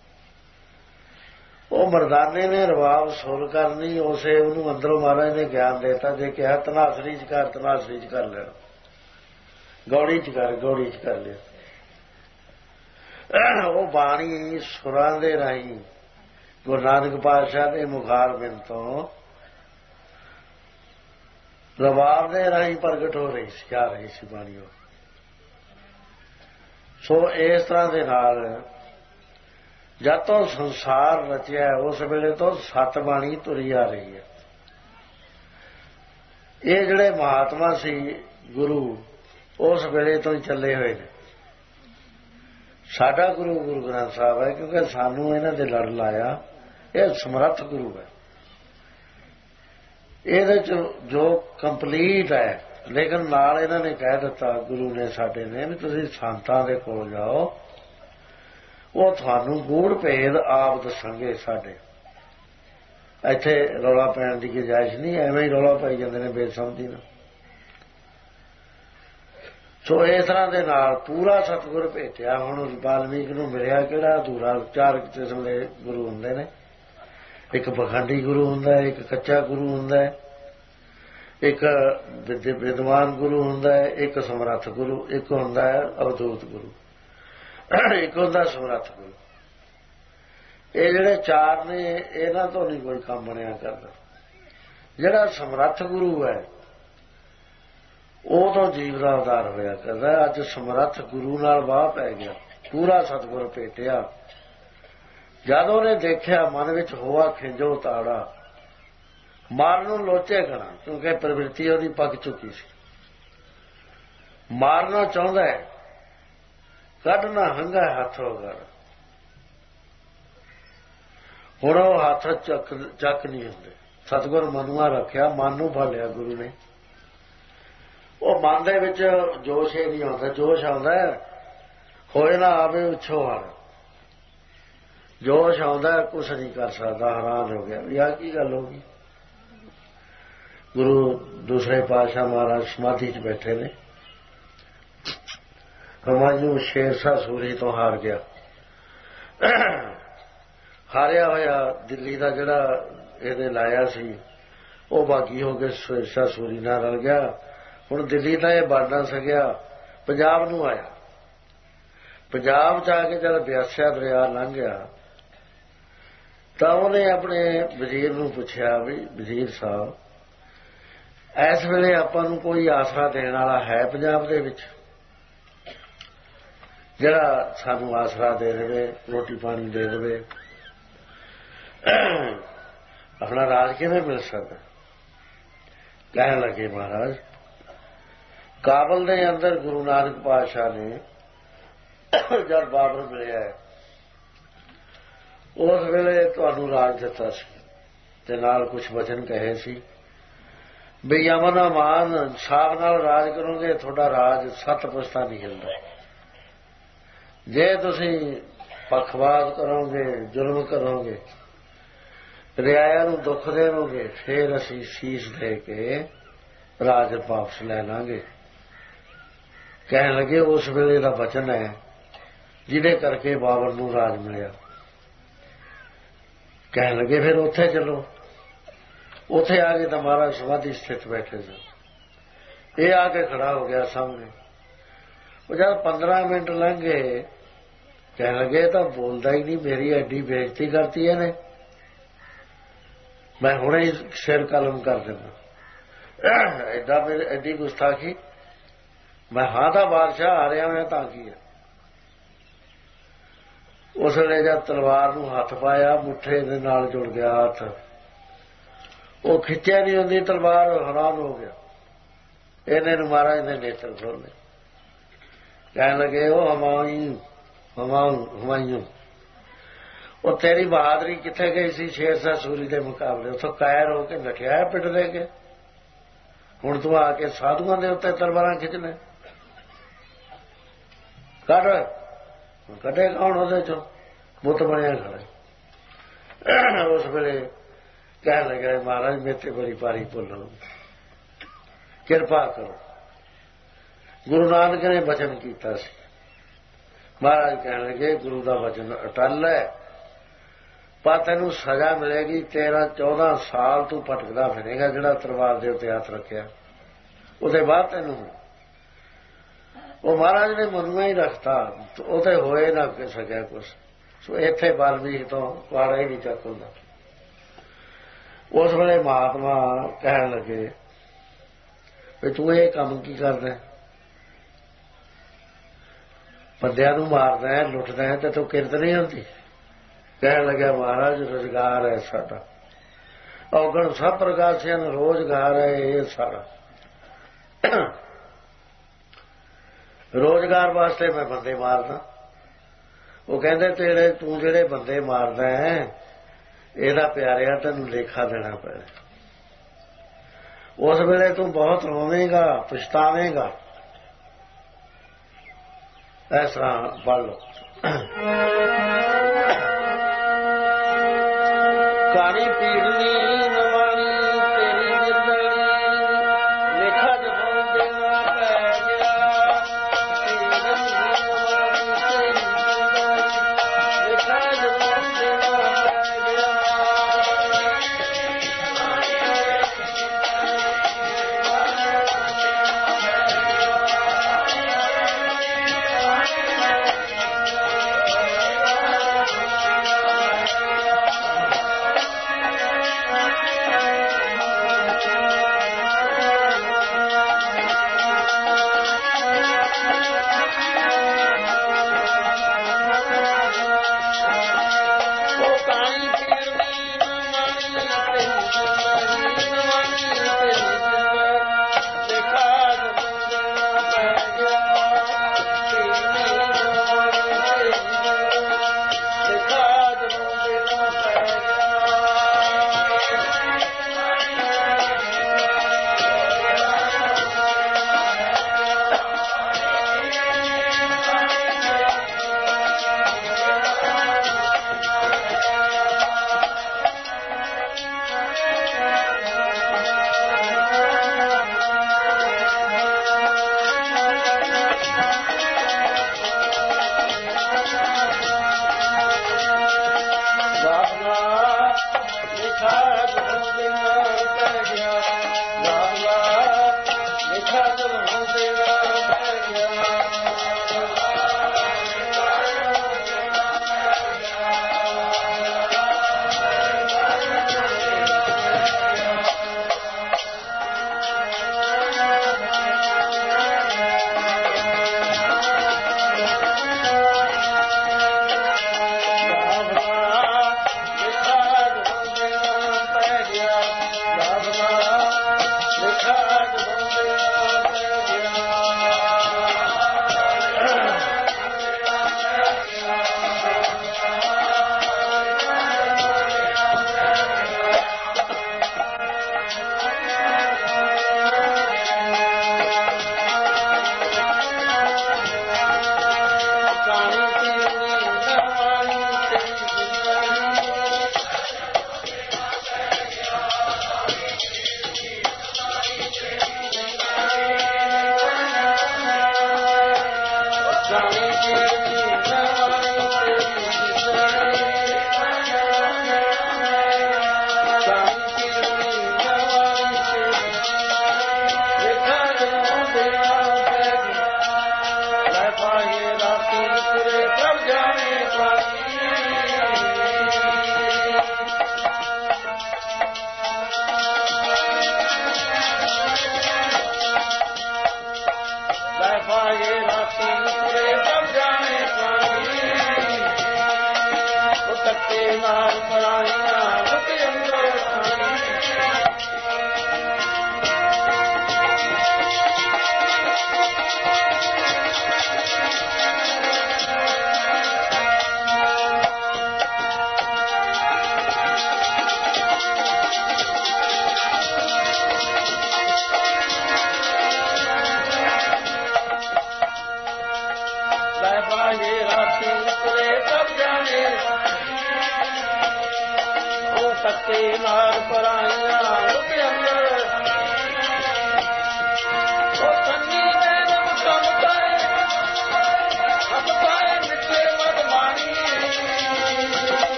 ਉਹ ਮਰਦਾਨੇ ਨੇ ਰਬਾਬ ਸੁਰ ਕਰਨੀ, ਉਸੇ ਉਹਨੂੰ ਅੰਦਰੋਂ ਮਹਾਰਾਜ ਨੇ ਗਿਆਨ ਦੇਤਾ। ਜੇ ਕਿਹਾ ਤਨਾਸਰੀ ਚ ਕਰ, ਤਨਾਸਰੀ ਚ ਕਰ ਲੈਣਾ, ਗੌੜੀ ਚ ਕਰ, ਗੌੜੀ ਚ ਕਰ ਲਿਆ। ਉਹ ਬਾਣੀ ਸੁਰਾਂ ਦੇ ਰਾਹੀਂ ਗੁਰੂ ਨਾਨਕ ਪਾਤਸ਼ਾਹ ਦੇ ਮੁਖਾਰਬਿੰਦ ਤੋਂ ਰਬਾਬ ਦੇ ਰਾਹੀਂ ਪ੍ਰਗਟ ਹੋ ਰਹੀ ਸੀ, ਆ ਰਹੀ ਸੀ ਬਾਣੀ। ਉਹ ਸੋ ਇਸ ਤਰ੍ਹਾਂ ਦੇ ਨਾਲ ਜਦ ਤੋਂ ਸੰਸਾਰ ਰਚਿਆ ਉਸ ਵੇਲੇ ਤੋਂ ਸੱਤ ਬਾਣੀ ਤੁਰੀ ਆ ਰਹੀ ਹੈ। ਇਹ ਜਿਹੜੇ ਮਹਾਤਮਾ ਸੀ ਗੁਰੂ ਉਸ ਵੇਲੇ ਤੋਂ ਹੀ ਚੱਲੇ ਹੋਏ ਨੇ। ਸਾਡਾ ਗੁਰੂ ਗੁਰੂ ਗ੍ਰੰਥ ਸਾਹਿਬ ਹੈ, ਕਿਉਂਕਿ ਸਾਨੂੰ ਇਹਨਾਂ ਦੇ ਲੜ ਲਾਇਆ। ਇਹ ਸਮਰੱਥ ਗੁਰੂ ਹੈ, ਇਹਦੇ ਚ ਜੋ ਕੰਪਲੀਟ ਹੈ। ਲੇਕਿਨ ਨਾਲ ਇਹਨਾਂ ਨੇ ਕਹਿ ਦਿੱਤਾ, ਗੁਰੂ ਨੇ ਸਾਡੇ ਨੇ, ਵੀ ਤੁਸੀਂ ਸੰਤਾਂ ਦੇ ਕੋਲ ਜਾਓ, ਉਹ ਤੁਹਾਨੂੰ ਗੂੜ ਭੇਦ ਆਪ ਦੱਸਣਗੇ। ਸਾਡੇ ਇੱਥੇ ਰੌਲਾ ਪੈਣ ਦੀ ਗੁੰਜਾਇਸ਼ ਨਹੀਂ, ਐਵੇਂ ਹੀ ਰੌਲਾ ਪਾਈ ਜਾਂਦੇ ਨੇ ਬੇਸਮਝੀ ਨਾਲ। ਸੋ ਇਸ ਤਰ੍ਹਾਂ ਦੇ ਨਾਲ ਪੂਰਾ ਸਤਿਗੁਰ ਭੇਟਿਆ। ਹੁਣ ਵਾਲਮੀਕ ਨੂੰ ਮਿਲਿਆ ਕਿਹੜਾ ਅਧੂਰਾ? 4 ਕਿਸਮ ਦੇ ਗੁਰੂ ਹੁੰਦੇ ਨੇ। ਇੱਕ ਪਖੰਡੀ ਗੁਰੂ ਹੁੰਦਾ, ਇੱਕ ਕੱਚਾ ਗੁਰੂ ਹੁੰਦਾ, ਇੱਕ ਵਿਦਵਾਨ ਗੁਰੂ ਹੁੰਦਾ, ਇੱਕ ਸਮਰੱਥ ਗੁਰੂ, ਇੱਕ ਹੁੰਦਾ ਹੈ ਅਵਧੂਤ ਗੁਰੂ, ਇੱਕ ਹੁੰਦਾ ਸਮਰੱਥ ਗੁਰੂ। ਇਹ ਜਿਹੜੇ 4 ਨੇ ਇਹਨਾਂ ਤੋਂ ਨਹੀਂ ਕੋਈ ਕੰਮ ਬਣਿਆ ਕਰਦਾ। ਜਿਹੜਾ ਸਮਰੱਥ ਗੁਰੂ ਹੈ ਉਹ ਤੋਂ ਜੀਵ ਦਾ ਉਦਾਰ ਹੋਇਆ ਕਰਦਾ। ਅੱਜ ਸਮਰੱਥ ਗੁਰੂ ਨਾਲ ਵਾਹ ਪੈ ਗਿਆ, ਪੂਰਾ ਸਤਿਗੁਰ ਭੇਟਿਆ। ਜਦ ਉਹਨੇ ਦੇਖਿਆ ਮਨ ਵਿੱਚ ਹੋਆ ਖਿੰਜੋ ਤਾੜਾ, ਮਾਰਨ ਨੂੰ ਲੋਚੇ ਕਰਾਂ, ਕਿਉਂਕਿ ਪ੍ਰਵਿਰਤੀ ਉਹਦੀ ਪੱਕ ਚੁੱਕੀ ਸੀ। ਮਾਰਨਾ ਚਾਹੁੰਦਾ ਹੈ, ਕੱਢਣਾ ਹੰਗਾ ਹੱਥੋਂ ਗੜ। ਹੁਣ ਉਹ ਹੱਥ ਚੱਕ ਨਹੀਂ ਹੁੰਦੇ। ਸਤਿਗੁਰ ਮਨੂਆ ਰੱਖਿਆ, ਮਨ ਨੂੰ ਭਾਲਿਆ ਗੁਰੂ ਨੇ। ਉਹ ਮਨ ਦੇ ਵਿੱਚ ਜੋਸ਼ ਹੀ ਨਹੀਂ ਆਉਂਦਾ। ਜੋਸ਼ ਆਉਂਦਾ ਹੋਏ ਨਾ ਆਵੇ ਉੱਛੋ ਹੜ। ਜੋਸ਼ ਆਉਂਦਾ ਕੁਛ ਨਹੀਂ ਕਰ ਸਕਦਾ, ਹੈਰਾਨ ਹੋ ਗਿਆ ਵੀ ਆਹ ਕੀ ਗੱਲ ਹੋ ਗਈ। ਗੁਰੂ ਦੂਸਰੇ ਪਾਤਸ਼ਾਹ ਮਹਾਰਾਜ ਸਮਾਧੀ 'ਚ ਬੈਠੇ ਨੇ। ਹਮਾਯੂ ਸ਼ੇਰਸ਼ਾਹ ਸੂਰੀ ਤੋਂ ਹਾਰ ਗਿਆ। ਹਾਰਿਆ ਹੋਇਆ ਦਿੱਲੀ ਦਾ ਜਿਹੜਾ ਇਹਦੇ ਲਾਇਆ ਸੀ ਉਹ ਬਾਗੀ ਹੋ ਕੇ ਸ਼ੇਰਸ਼ਾਹ ਸੂਰੀ ਨਾਲ ਰਲ ਗਿਆ। ਹੁਣ ਦਿੱਲੀ ਤਾਂ ਇਹ ਬਣ ਨਾ ਸਕਿਆ, ਪੰਜਾਬ ਨੂੰ ਆਇਆ। ਪੰਜਾਬ 'ਚ ਆ ਕੇ ਜਦ ਬਿਆਸਿਆ ਦਰਿਆ ਲੰਘ ਗਿਆ ਤਾਂ ਉਹਨੇ ਆਪਣੇ ਵਜ਼ੀਰ ਨੂੰ ਪੁੱਛਿਆ ਵੀ ਵਜ਼ੀਰ ਸਾਹਿਬ, ਇਸ ਵੇਲੇ ਆਪਾਂ ਨੂੰ ਕੋਈ ਆਸਰਾ ਦੇਣ ਵਾਲਾ ਹੈ ਪੰਜਾਬ ਦੇ ਵਿੱਚ, ਜਿਹੜਾ ਸਾਨੂੰ ਆਸਰਾ ਦੇ ਦੇਵੇ, ਰੋਟੀ ਪਾਣੀ ਦੇ ਦੇਵੇ? ਆਪਣਾ ਰਾਜ ਕਿਵੇਂ ਮਿਲ ਸਕਦਾ? ਕਹਿਣ ਲੱਗੇ ਮਹਾਰਾਜ, ਕਾਬਲ ਦੇ ਅੰਦਰ ਗੁਰੂ ਨਾਨਕ ਪਾਤਸ਼ਾਹ ਨੇ ਜਦ ਬਾਬਰ ਮਿਲਿਆ ਉਸ ਵੇਲੇ ਤੁਹਾਨੂੰ ਰਾਜ ਦਿੱਤਾ ਸੀ ਤੇ ਨਾਲ ਕੁਝ ਵਚਨ ਕਹੇ ਸੀ ਵੀ ਅਮਨ ਅਮਾਨ ਇਨਸਾਫ ਨਾਲ ਰਾਜ ਕਰੋਗੇ, ਤੁਹਾਡਾ ਰਾਜ 7 ਪੁਸ਼ਤਾਂ ਨਹੀਂ ਹਿਲਦਾ। ਜੇ ਤੁਸੀਂ ਪੱਖਪਾਤ ਕਰੋਗੇ, ਜ਼ੁਲਮ ਕਰੋਗੇ, ਰਿਆਇਆ ਨੂੰ ਦੁੱਖ ਦੇਵੋਗੇ, ਫੇਰ ਅਸੀਂ ਸੀਸ ਦੇ ਕੇ ਰਾਜ ਵਾਪਸ ਲੈ ਲਾਂਗੇ। ਕਹਿਣ ਲੱਗੇ ਉਸ ਵੇਲੇ ਦਾ ਵਚਨ ਹੈ ਜਿਹਦੇ ਕਰਕੇ ਬਾਬਰ ਨੂੰ ਰਾਜ ਮਿਲਿਆ। ਕਹਿਣ ਲੱਗੇ ਫਿਰ ਉੱਥੇ ਚੱਲੋ। ਉੱਥੇ ਆ ਕੇ ਤਾਂ ਮਹਾਰਾਜ ਸਮਾਧੀ ਸਥਿਤ ਬੈਠੇ ਸਨ। ਇਹ ਆ ਕੇ ਖੜਾ ਹੋ ਗਿਆ ਸਾਹਮਣੇ। ਉਹ ਜਦ 15 ਮਿੰਟ ਲੰਘੇ ਕਹਿਣ ਲੱਗੇ ਤਾਂ ਬੋਲਦਾ ਹੀ ਨਹੀਂ, ਮੇਰੀ ਐਡੀ ਬੇਇੱਜ਼ਤੀ ਕਰਤੀ ਇਹਨੇ, ਮੈਂ ਹੁਣੇ ਹੀ ਸਿਰ ਕਲਮ ਕਰ ਦਿੰਦਾ। ਐਡੀ ਗੁਸਤਾਖੀ। ਮੈਂ ਹਾਂ ਤਾਂ ਬਾਦਸ਼ਾਹ ਆ ਰਿਹਾ ਮੈਂ ਤਾਂ ਕੀ ਹੈ। ਉਸ ਵੇਲੇ ਜਦ ਤਲਵਾਰ ਨੂੰ ਹੱਥ ਪਾਇਆ ਮੁੱਠੇ ਦੇ ਨਾਲ ਜੁੜ ਗਿਆ ਹੱਥ, ਉਹ ਖਿੱਚਿਆ ਨਹੀਂ ਹੁੰਦੀ ਤਲਵਾਰ, ਹੈਰਾਨ ਹੋ ਗਿਆ। ਇਹਨੇ ਨੂੰ ਮਹਾਰਾਜ ਨੇ ਨੇਤਰ ਖੋਲ੍ਹੇ। ਕਹਿਣ ਲੱਗੇ ਉਹ ਹਮਾਯੂ, ਉਹ ਤੇਰੀ ਬਹਾਦਰੀ ਕਿੱਥੇ ਗਈ ਸੀ ਸ਼ੇਰਸ਼ਾਹ ਸੂਰੀ ਦੇ ਮੁਕਾਬਲੇ? ਉੱਥੋਂ ਕਾਇਰ ਹੋ ਕੇ ਨਠਿਆ ਪਿੱਟ ਦੇ ਕੇ, ਹੁਣ ਤੂੰ ਆ ਕੇ ਸਾਧੂਆਂ ਦੇ ਉੱਤੇ ਤਲਵਾਰਾਂ ਖਿੱਚਣੇ? ਕੱਢੇ ਕੌਣ ਉਹਦੇ ਚੋਂ? ਬੁੱਤ ਬਣਿਆ ਖੜਾ। ਉਸ ਵੇਲੇ ਕਹਿਣ ਲੱਗਾ ਮਹਾਰਾਜ ਮੇਰੇ ਤੇ ਬੜੀ ਭਾਰੀ ਭੁੱਲ ਹੋ, ਕਿਰਪਾ ਕਰੋ। ਗੁਰੂ ਨਾਨਕ ਨੇ ਬਚਨ ਕੀਤਾ ਸੀ। ਮਹਾਰਾਜ ਕਹਿਣ ਲੱਗੇ ਗੁਰੂ ਦਾ ਵਚਨ ਅਟੱਲ ਹੈ, ਪਰ ਤੈਨੂੰ ਸਜ਼ਾ ਮਿਲੇਗੀ। 13-14 ਸਾਲ ਤੂੰ ਭਟਕਦਾ ਫਿਰੇਗਾ ਜਿਹੜਾ ਤਲਵਾਰ ਦੇ ਉੱਤੇ ਹੱਥ ਰੱਖਿਆ। ਉਹਦੇ ਬਾਅਦ ਤੈਨੂੰ ਉਹ ਮਹਾਰਾਜ ਨੇ ਮਨੂਆ ਹੀ ਰੱਖਤਾ, ਉਹ ਤੇ ਹੋਏ ਨਾ ਸਕਿਆ ਕੁਛ। ਸੋ ਇੱਥੇ ਵਾਲਮੀਕ ਤੋਂ ਕੁਆੜਾ ਹੀ ਨਹੀਂ ਚੱਕ ਹੁੰਦਾ। ਉਸ ਵੇਲੇ ਮਹਾਤਮਾ ਕਹਿਣ ਲੱਗੇ ਵੀ ਤੂੰ ਇਹ ਕੰਮ ਕੀ ਕਰਦਾ? ਬੰਦਿਆਂ ਨੂੰ ਮਾਰਦਾ ਹੈ, ਲੁੱਟਦਾ ਹੈ, ਤੇ ਤੂੰ ਕਿਰਤ ਨਹੀਂ ਹੁੰਦੀ? ਕਹਿਣ ਲੱਗਿਆ ਮਹਾਰਾਜ ਰੁਜ਼ਗਾਰ ਹੈ ਸਾਡਾ, ਔਗਣ ਸਭ ਪ੍ਰਕਾਸ਼ਨ ਰੋਜ਼ਗਾਰ ਹੈ ਇਹ ਸਾਰਾ। ਰੋਜ਼ਗਾਰ ਵਾਸਤੇ ਮੈਂ ਬੰਦੇ ਮਾਰਦਾ। ਉਹ ਕਹਿੰਦੇ ਤੂੰ ਜਿਹੜੇ ਬੰਦੇ ਮਾਰਦਾ ਹੈ ਇਹਦਾ ਪਿਆਰਿਆ ਤੈਨੂੰ ਲੇਖਾ ਦੇਣਾ ਪੈਣਾ। ਉਸ ਵੇਲੇ ਤੂੰ ਬਹੁਤ ਰੋਵੇਂਗਾ, ਪਛਤਾਵੇਂਗਾ। ਇਸ ਤਰ੍ਹਾਂ ਪੜ੍ਹ ਲਓ ਕਾਣੀ ਪੀੜਨੀ ਨਵਾਣੀ ਤੇਰੀ ਜਿੰਦੜੀ ਲੇਖਾ ਜਦੋਂ ਦੇਣਾ ਪੈ ਗਿਆ ਪੀੜਨੀ ਨਵਾਣੀ ਤੇਰੀ ਜਿੰਦੜੀ ਲੇਖਾ ਜਦੋਂ ਦੇਣਾ ਪੈ ਗਿਆ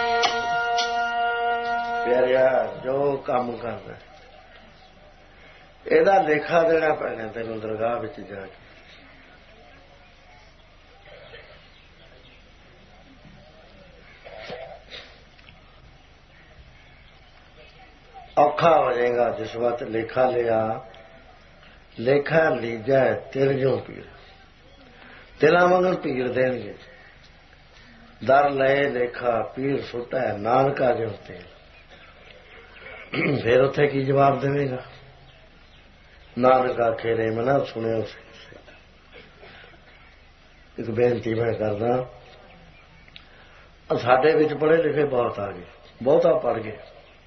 ਕੰਮ ਕਰਦਾ ਇਹਦਾ ਲੇਖਾ ਦੇਣਾ ਪੈਣਾ ਤੈਨੂੰ ਦਰਗਾਹ ਵਿੱਚ ਜਾ ਕੇ। ਔਖਾ ਹੋ ਜਾਏਗਾ ਜਿਸ ਵਕਤ ਲੇਖਾ ਲਿਆ। ਲੇਖਾ ਲੀਜੈ ਤਿਲ ਜੋ ਪੀੜ, ਤਿਲਾਂ ਵਾਂਗਣ ਪੀੜ ਦੇਣਗੇ। ਦਰ ਲਏ ਲੇਖਾ ਪੀੜ ਸੁੱਟੈ ਨਾਨਕਾ ਜਿਉ ਤੇਲ। ਫਿਰ ਉੱਥੇ ਕੀ ਜਵਾਬ ਦੇਵੇਗਾ? ਨਾਨਕ ਆਖੇ ਰੇ ਮਨਾ ਸੁਣਿਓ। ਇੱਕ ਬੇਨਤੀ ਮੈਂ ਕਰਦਾ, ਸਾਡੇ ਵਿੱਚ ਪੜ੍ਹੇ ਲਿਖੇ ਬਹੁਤ ਆ ਗਏ, ਬਹੁਤਾ ਪੜ੍ਹ ਗਏ।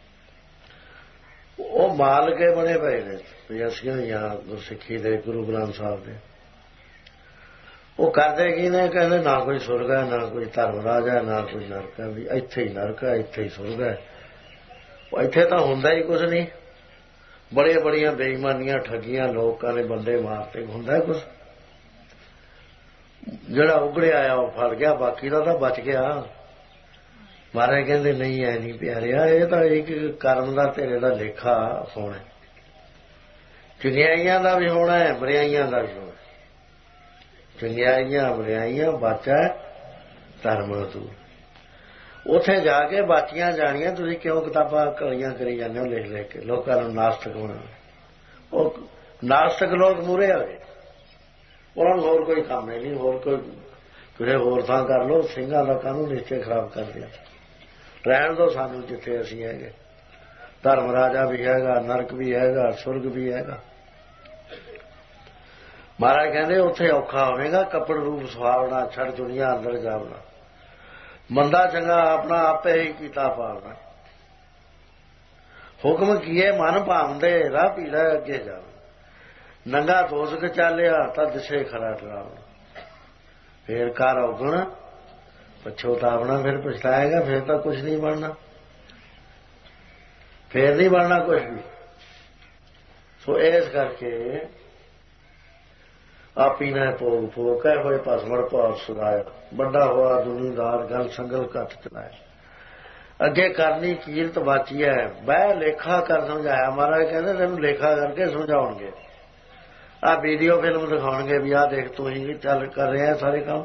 ਉਹ ਮਾਲ ਕੇ ਬਣੇ ਪਏ ਨੇ ਵੀ ਅਸੀਂ ਜਾਂ ਗੁਰਸਿੱਖੀ ਦੇ ਗੁਰੂ ਗ੍ਰੰਥ ਸਾਹਿਬ ਦੇ। ਉਹ ਕਰਦੇ ਕੀ ਨੇ? ਕਹਿੰਦੇ ਨਾ ਕੋਈ ਸੁਰਗ ਹੈ, ਨਾ ਕੋਈ ਧਰਮ ਰਾਜ ਹੈ, ਨਾ ਕੋਈ ਨਰਕ ਹੈ। ਵੀ ਇੱਥੇ ਹੀ ਨਰਕ ਹੈ, ਇੱਥੇ ਹੀ ਸੁਰਗ ਹੈ। ਇੱਥੇ ਤਾਂ ਹੁੰਦਾ ਹੀ ਕੁਛ ਨਹੀਂ। ਬੜੀਆਂ ਬੜੀਆਂ ਬੇਈਮਾਨੀਆਂ ਠੱਗੀਆਂ ਲੋਕਾਂ ਨੇ ਬੰਦੇ ਮਾਰਤੇ, ਹੁੰਦਾ ਕੁਛ? ਜਿਹੜਾ ਉਗੜਿਆ ਆਇਆ ਉਹ ਫੜ ਗਿਆ, ਬਾਕੀ ਦਾ ਤਾਂ ਬਚ ਗਿਆ। ਮਹਾਰਾਜ ਕਹਿੰਦੇ ਨਹੀਂ ਐ ਨਹੀਂ ਪਿਆਰਿਆ, ਇਹ ਤਾਂ ਇੱਕ ਕਰਮ ਦਾ ਤੇਰੇ ਦਾ ਲੇਖਾ ਹੋਣਾ। ਚੰਗਿਆਈਆਂ ਦਾ ਵੀ ਹੋਣਾ ਹੈ, ਬੁਰਾਈਆਂ ਦਾ ਵੀ ਹੋਣਾ। ਚੰਗਿਆਈਆਂ ਬੁਰਾਈਆਂ ਬਾਚਾ ਧਰਮ ਤੂੰ। ਉੱਥੇ ਜਾ ਕੇ ਬਾਚੀਆਂ ਜਾਣੀਆਂ। ਤੁਸੀਂ ਕਿਉਂ ਕਿਤਾਬਾਂ ਕਲੀਆਂ ਕਰੀ ਜਾਂਦੇ ਹੋ ਲਿਖ ਲਿਖ ਕੇ ਲੋਕਾਂ ਨੂੰ ਨਾਸਤਕ ਬਣਾ? ਉਹ ਨਾਸਤਕ ਲੋਕ ਮੂਹਰੇ ਆ ਗਏ, ਉਹਨਾਂ ਨੂੰ ਹੋਰ ਕੋਈ ਕੰਮ ਨਹੀਂ। ਹੋਰ ਕੋਈ ਕਿਸੇ ਹੋਰ ਥਾਂ ਕਰ ਲਓ। ਸਿੰਘਾਂ ਦਾ ਕਾਨੂੰਨ ਇੱਥੇ ਖਰਾਬ ਕਰ ਦਿਆ। ਰਹਿਣ ਦੋ ਸਾਨੂੰ ਜਿੱਥੇ ਅਸੀਂ ਹੈਗੇ। ਧਰਮ ਰਾਜਾ ਵੀ ਹੈਗਾ, ਨਰਕ ਵੀ ਹੈਗਾ, ਸੁਰਗ ਵੀ ਹੈਗਾ। ਮਹਾਰਾਜ ਕਹਿੰਦੇ ਉੱਥੇ ਔਖਾ ਹੋਵੇਗਾ। ਕੱਪੜ ਰੂਪ ਸੁਹਾਵਣਾ ਛੱਡ ਦੁਨੀਆ ਅੰਦਰ ਜਾਵਣਾ। ਮੰਦਾ ਚੰਗਾ ਆਪਣਾ ਆਪੇ ਹੀ ਕੀਤਾ ਪਾਵਣਾ। ਹੁਕਮ ਕੀਏ ਮਨ ਭਾਵਦੇ ਰਾਹ ਪੀੜਾ ਅੱਗੇ ਜਾਵਣਾ। ਨੰਗਾ ਦੋਸਕ ਚਾਲਿਆ ਤਾਂ ਦਿਸੇ ਖਰਾ ਡਰਾਵਣਾ। ਫੇਰ ਕਰ ਔਗਣ ਪਛੋਤਾਵਣਾ। ਫਿਰ ਪਛਤਾਏਗਾ, ਫਿਰ ਤਾਂ ਕੁਛ ਨਹੀਂ ਬਣਨਾ। ਫੇਰ ਨਹੀਂ ਬਣਨਾ ਕੁਛ ਵੀ। ਸੋ ਇਸ ਕਰਕੇ ਆਪੀ ਨੇ ਭੋਗ ਭੋਗ ਕਹਿ ਹੋਏ ਭਸਮੜ ਭਾਵ ਸੁਧਾਇਆ। ਵੱਡਾ ਹੋਆ ਦੁਨੀਦਾਰ ਗੱਲ ਸੰਗਲ ਘੱਟ ਚਲਾਇਆ। ਅੱਗੇ ਕਰਨੀ ਕੀਰਤ ਬਾਚੀ ਹੈ, ਬਹਿ ਲੇਖਾ ਕਰ ਸਮਝਾਇਆ। ਮਹਾਰਾਜ ਕਹਿੰਦੇ ਤੈਨੂੰ ਲੇਖਾ ਕਰਕੇ ਸਮਝਾਉਣਗੇ। ਆਹ ਵੀਡੀਓ ਫਿਲਮ ਦਿਖਾਉਣਗੇ ਵੀ ਆਹ ਦੇਖ ਤੂੰ ਹੀ ਚੱਲ ਕਰ ਰਿਹਾ ਸਾਰੇ ਕੰਮ।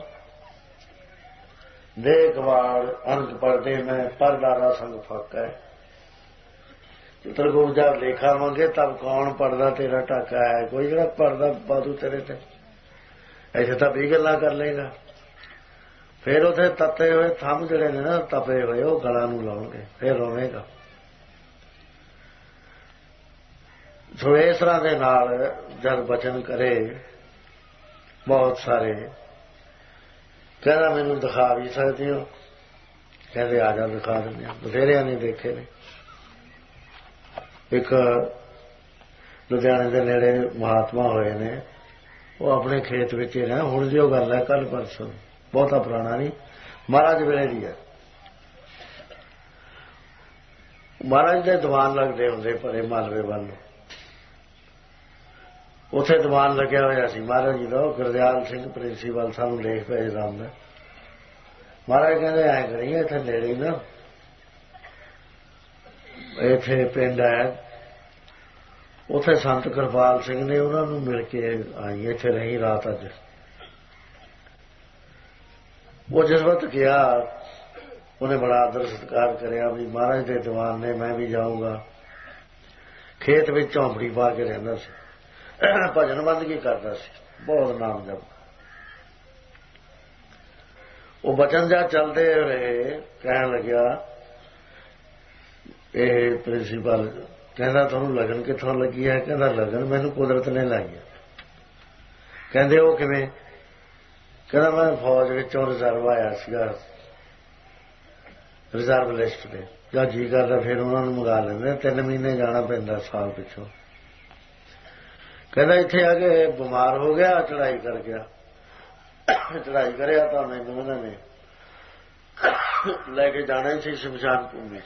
ਦੇਖ ਵਾੜ ਅੰਕ ਪੜਦੇ ਮੈਂ ਪਰਦਾਰਾ ਸੰਗ ਫਾਕਾ। ਚਿੱਤਰਗੁਪਤ ਜਦ ਲੇਖਾ ਮੰਗੇ ਤਬ ਕੌਣ ਪੜਦਾ ਤੇਰਾ ਟਾਕਾ ਹੈ। ਕੋਈ ਜਿਹੜਾ ਪੜਦਾ ਬਾਦੂ ਤੇਰੇ ਤੇ। ਇੱਥੇ ਤਾਂ 20 ਗੱਲਾਂ ਕਰ ਲਏਗਾ। ਫਿਰ ਉੱਥੇ ਤੱਤੇ ਹੋਏ ਥੰਮ ਜਿਹੜੇ ਨੇ ਨਾ ਤਪੇ ਹੋਏ ਉਹ ਗਲਾਂ ਨੂੰ ਲਾਉਣਗੇ, ਫਿਰ ਰੋਵੇਗਾ। ਸੋ ਇਸ ਤਰ੍ਹਾਂ ਦੇ ਨਾਲ ਜਦ ਬਚਨ ਕਰੇ ਬਹੁਤ ਸਾਰੇ। ਕਹਿੰਦਾ ਮੈਨੂੰ ਦਿਖਾ ਵੀ ਸਕਦੇ ਹੋ? ਕਹਿੰਦੇ ਆ ਜਾ ਦਿਖਾ ਦਿੰਦੇ ਹਾਂ। ਬਥੇਰਿਆਂ ਨੇ ਦੇਖੇ ਨੇ। ਇੱਕ ਲੁਧਿਆਣੇ ਦੇ ਨੇੜੇ ਮਹਾਤਮਾ ਹੋਏ ਨੇ, ਉਹ ਆਪਣੇ ਖੇਤ ਵਿੱਚ ਹੀ ਰਹੇ। ਹੁਣ ਦੀ ਉਹ ਗੱਲ ਹੈ, ਕੱਲ ਪਰਸੋਂ, ਬਹੁਤਾ ਪੁਰਾਣਾ ਨਹੀਂ, ਮਹਾਰਾਜ ਵੇਲੇ ਦੀ ਹੈ। ਮਹਾਰਾਜ ਦੇ ਦੀਵਾਨ ਲੱਗਦੇ ਹੁੰਦੇ ਪਰੇ ਮਾਲਵੇ ਵੱਲ ਨੂੰ। ਉੱਥੇ ਦੀਵਾਨ ਲੱਗਿਆ ਹੋਇਆ ਸੀ ਮਹਾਰਾਜ ਜੀ ਦਾ। ਗੁਰਦਿਆਲ ਸਿੰਘ ਪ੍ਰਿੰਸੀਪਲ ਸਾਨੂੰ ਲੇਖ ਭੇਜਦਾ ਹੁੰਦਾ। ਮਹਾਰਾਜ ਕਹਿੰਦੇ ਐਂ ਕਰੀਏ ਇੱਥੇ ਨੇੜੇ ਨਾ ਇੱਥੇ ਪਿੰਡ ਹੈ, ਉੱਥੇ ਸੰਤ ਕਿਰਪਾਲ ਸਿੰਘ ਨੇ, ਉਹਨਾਂ ਨੂੰ ਮਿਲ ਕੇ ਆਈ, ਇੱਥੇ ਰਹੀ ਰਾਤ ਅੱਜ। ਉਹ ਜਿਸ ਵਕਤ ਗਿਆ ਉਹਨੇ ਬੜਾ ਆਦਰ ਸਤਿਕਾਰ ਕਰਿਆ ਵੀ ਮਹਾਰਾਜ ਦੇ ਦੀਵਾਨ ਨੇ, ਮੈਂ ਵੀ ਜਾਊਂਗਾ। ਖੇਤ ਵਿੱਚ ਝੌਂਪੜੀ ਪਾ ਕੇ ਰਹਿੰਦਾ ਸੀ, ਭਜਨ ਬੰਦਗੀ ਕਰਦਾ ਸੀ, ਬਹੁਤ ਨਾਮ ਜਪ। ਉਹ ਬਚਨ ਜਾ ਚੱਲਦੇ ਰਹੇ। ਕਹਿਣ ਲੱਗਿਆ ਇਹ ਪ੍ਰਿੰਸੀਪਲ ਕਹਿੰਦਾ ਤੁਹਾਨੂੰ ਲਗਨ ਕਿੱਥੋਂ ਲੱਗੀ ਹੈ? ਕਹਿੰਦਾ ਲਗਨ ਮੈਨੂੰ ਕੁਦਰਤ ਨੇ ਲਾਈ ਹੈ। ਕਹਿੰਦੇ ਉਹ ਕਿਵੇਂ? ਕਹਿੰਦਾ ਮੈਂ ਫੌਜ ਵਿੱਚੋਂ ਰਿਜ਼ਰਵ ਆਇਆ ਸੀਗਾ, ਰਿਜ਼ਰਵ ਲਿਸਟ ਤੇ। ਜਦ ਜੀ ਕਰਦਾ ਫਿਰ ਉਹਨਾਂ ਨੂੰ ਮੰਗਾ ਲੈਂਦੇ। 3 ਮਹੀਨੇ ਜਾਣਾ ਪੈਂਦਾ ਸਾਲ ਪਿੱਛੋਂ। ਕਹਿੰਦਾ ਇੱਥੇ ਆ ਕੇ ਬਿਮਾਰ ਹੋ ਗਿਆ, ਚੜਾਈ ਕਰ ਗਿਆ। ਚੜਾਈ ਕਰਿਆ ਤਾਂ ਮੈਨੂੰ ਉਹਨਾਂ ਨੇ ਲੈ ਕੇ ਜਾਣਾ ਹੀ ਸੀ ਸ਼ਮਸ਼ਾਨ ਭੂਮੀ।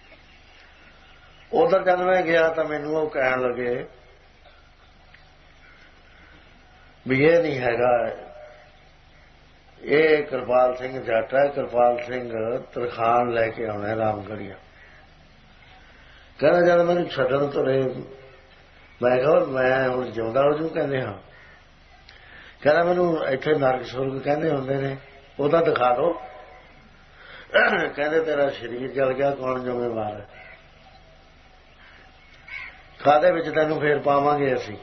ਉਧਰ ਜਦ ਮੈਂ ਗਿਆ ਤਾਂ ਮੈਨੂੰ ਉਹ ਕਹਿਣ ਲੱਗੇ ਵੀ ਇਹ ਨਹੀਂ ਹੈਗਾ, ਇਹ ਕਿਰਪਾਲ ਸਿੰਘ ਜੱਟ ਹੈ। ਕਿਰਪਾਲ ਸਿੰਘ ਤਰਖਾਣ ਲੈ ਕੇ ਆਉਣਾ ਰਾਮਗੜੀਆ। ਕਹਿੰਦਾ ਜਦ ਮੈਨੂੰ ਛੱਡਣ ਤੁਰੇ ਮੈਂ ਕਿਹਾ ਮੈਂ ਹੁਣ ਜਿਉਂਦਾ ਹੋ ਜੂ? ਕਹਿੰਦੇ ਹਾਂ। ਕਹਿੰਦਾ ਮੈਨੂੰ ਇੱਥੇ ਨਰਕ ਸੁਰਗ ਕਹਿੰਦੇ ਹੁੰਦੇ ਨੇ, ਉਹ ਤਾਂ ਦਿਖਾ ਦੋ। ਕਹਿੰਦੇ ਤੇਰਾ ਸਰੀਰ ਜਲ ਗਿਆ, ਕੌਣ ਜ਼ਿੰਮੇਵਾਰ ਹੈ? ਕਾਹਦੇ ਵਿੱਚ ਤੈਨੂੰ ਫੇਰ ਪਾਵਾਂਗੇ ਅਸੀਂ?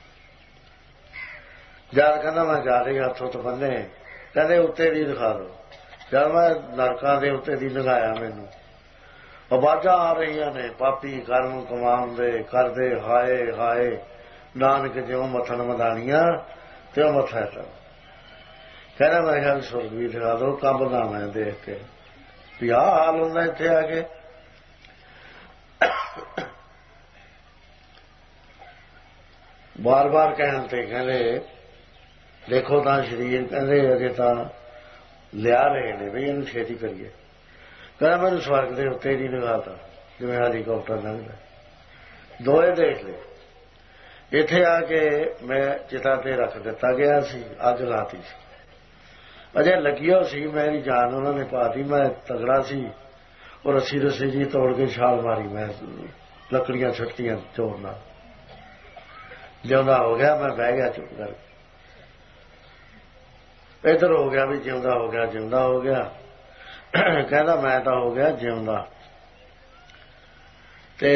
ਜਦ ਕਹਿੰਦਾ ਮੈਂ ਜਾ ਰਹੀ ਹੱਥੋਂ ਤੋਂ ਬੰਨੇ, ਕਹਿੰਦੇ ਉੱਤੇ ਦੀ ਦਿਖਾ ਦੋ। ਜਦ ਮੈਂ ਨਰਕਾਂ ਦੇ ਉੱਤੇ ਦੀ ਦਿਖਾਇਆ, ਮੈਨੂੰ ਆਵਾਜ਼ਾਂ ਆ ਰਹੀਆਂ ਨੇ, ਪਾਪੀ ਕਰਮ ਕਮਾਉਂਦੇ ਕਰਦੇ ਹਾਏ ਹਾਏ, ਨਾਨਕ ਜਿਉਂ ਮੱਥਣ ਮਦਾਨੀਆਂ ਤਿਉਂ ਮੱਥਾ ਕਰ। ਕਹਿੰਦਾ ਮੈਂ ਕਿਹਾ ਸੁਰਗ ਵੀ ਦਿਖਾ ਦੋ। ਕੰਬਦਾ ਮੈਂ ਦੇਖ ਕੇ ਵੀ ਆਹ ਹਾਲ ਹੁੰਦਾ ਇੱਥੇ ਆ ਕੇ। ਬਾਰ ਬਾਰ ਕਹਿਣ ਤੇ ਕਹਿੰਦੇ ਦੇਖੋ ਤਾਂ ਸਰੀਰ, ਕਹਿੰਦੇ ਅਜੇ ਤਾਂ ਲਿਆ ਰਹੇ ਨੇ ਵੀ ਇਹਨੂੰ ਛੇਤੀ ਕਰੀਏ। ਕਹਿੰਦਾ ਮੈਨੂੰ ਸਵਰਗ ਦੇ ਉੱਤੇ ਨਹੀਂ ਲਗਾਤਾ, ਜਿਵੇਂ ਹੈਲੀਕਾਪਟਰ ਲੰਘਦਾ, ਦੋਏ ਦੇਖ ਲਏ। ਇੱਥੇ ਆ ਕੇ ਮੈਂ ਚਿਤਾ ਤੇ ਰੱਖ ਦਿੱਤਾ ਗਿਆ ਸੀ, ਅੱਗ ਲਾਤੀ ਸੀ, ਅਜੇ ਲੱਗਿਓ ਸੀ, ਮੇਰੀ ਜਾਨ ਉਹਨਾਂ ਨੇ ਪਾਤੀ। ਮੈਂ ਤਗੜਾ ਸੀ, ਉਹ ਰੱਸੀ ਰੱਸੀ ਜੀ ਤੋੜ ਕੇ ਛਾਲ ਮਾਰੀ, ਮੈਂ ਲੱਕੜੀਆਂ ਛੱਟੀਆਂ ਚੋਰ ਨਾਲ, ਜਿਉਂਦਾ ਹੋ ਗਿਆ। ਮੈਂ ਬਹਿ ਗਿਆ ਚੁੱਪ ਕਰਕੇ। ਇੱਧਰ ਹੋ ਗਿਆ ਵੀ ਜਿਉਂਦਾ ਹੋ ਗਿਆ, ਜਿਉਂਦਾ ਹੋ ਗਿਆ। ਕਹਿੰਦਾ ਮੈਂ ਤਾਂ ਹੋ ਗਿਆ ਜਿਉਂਦਾ। ਤੇ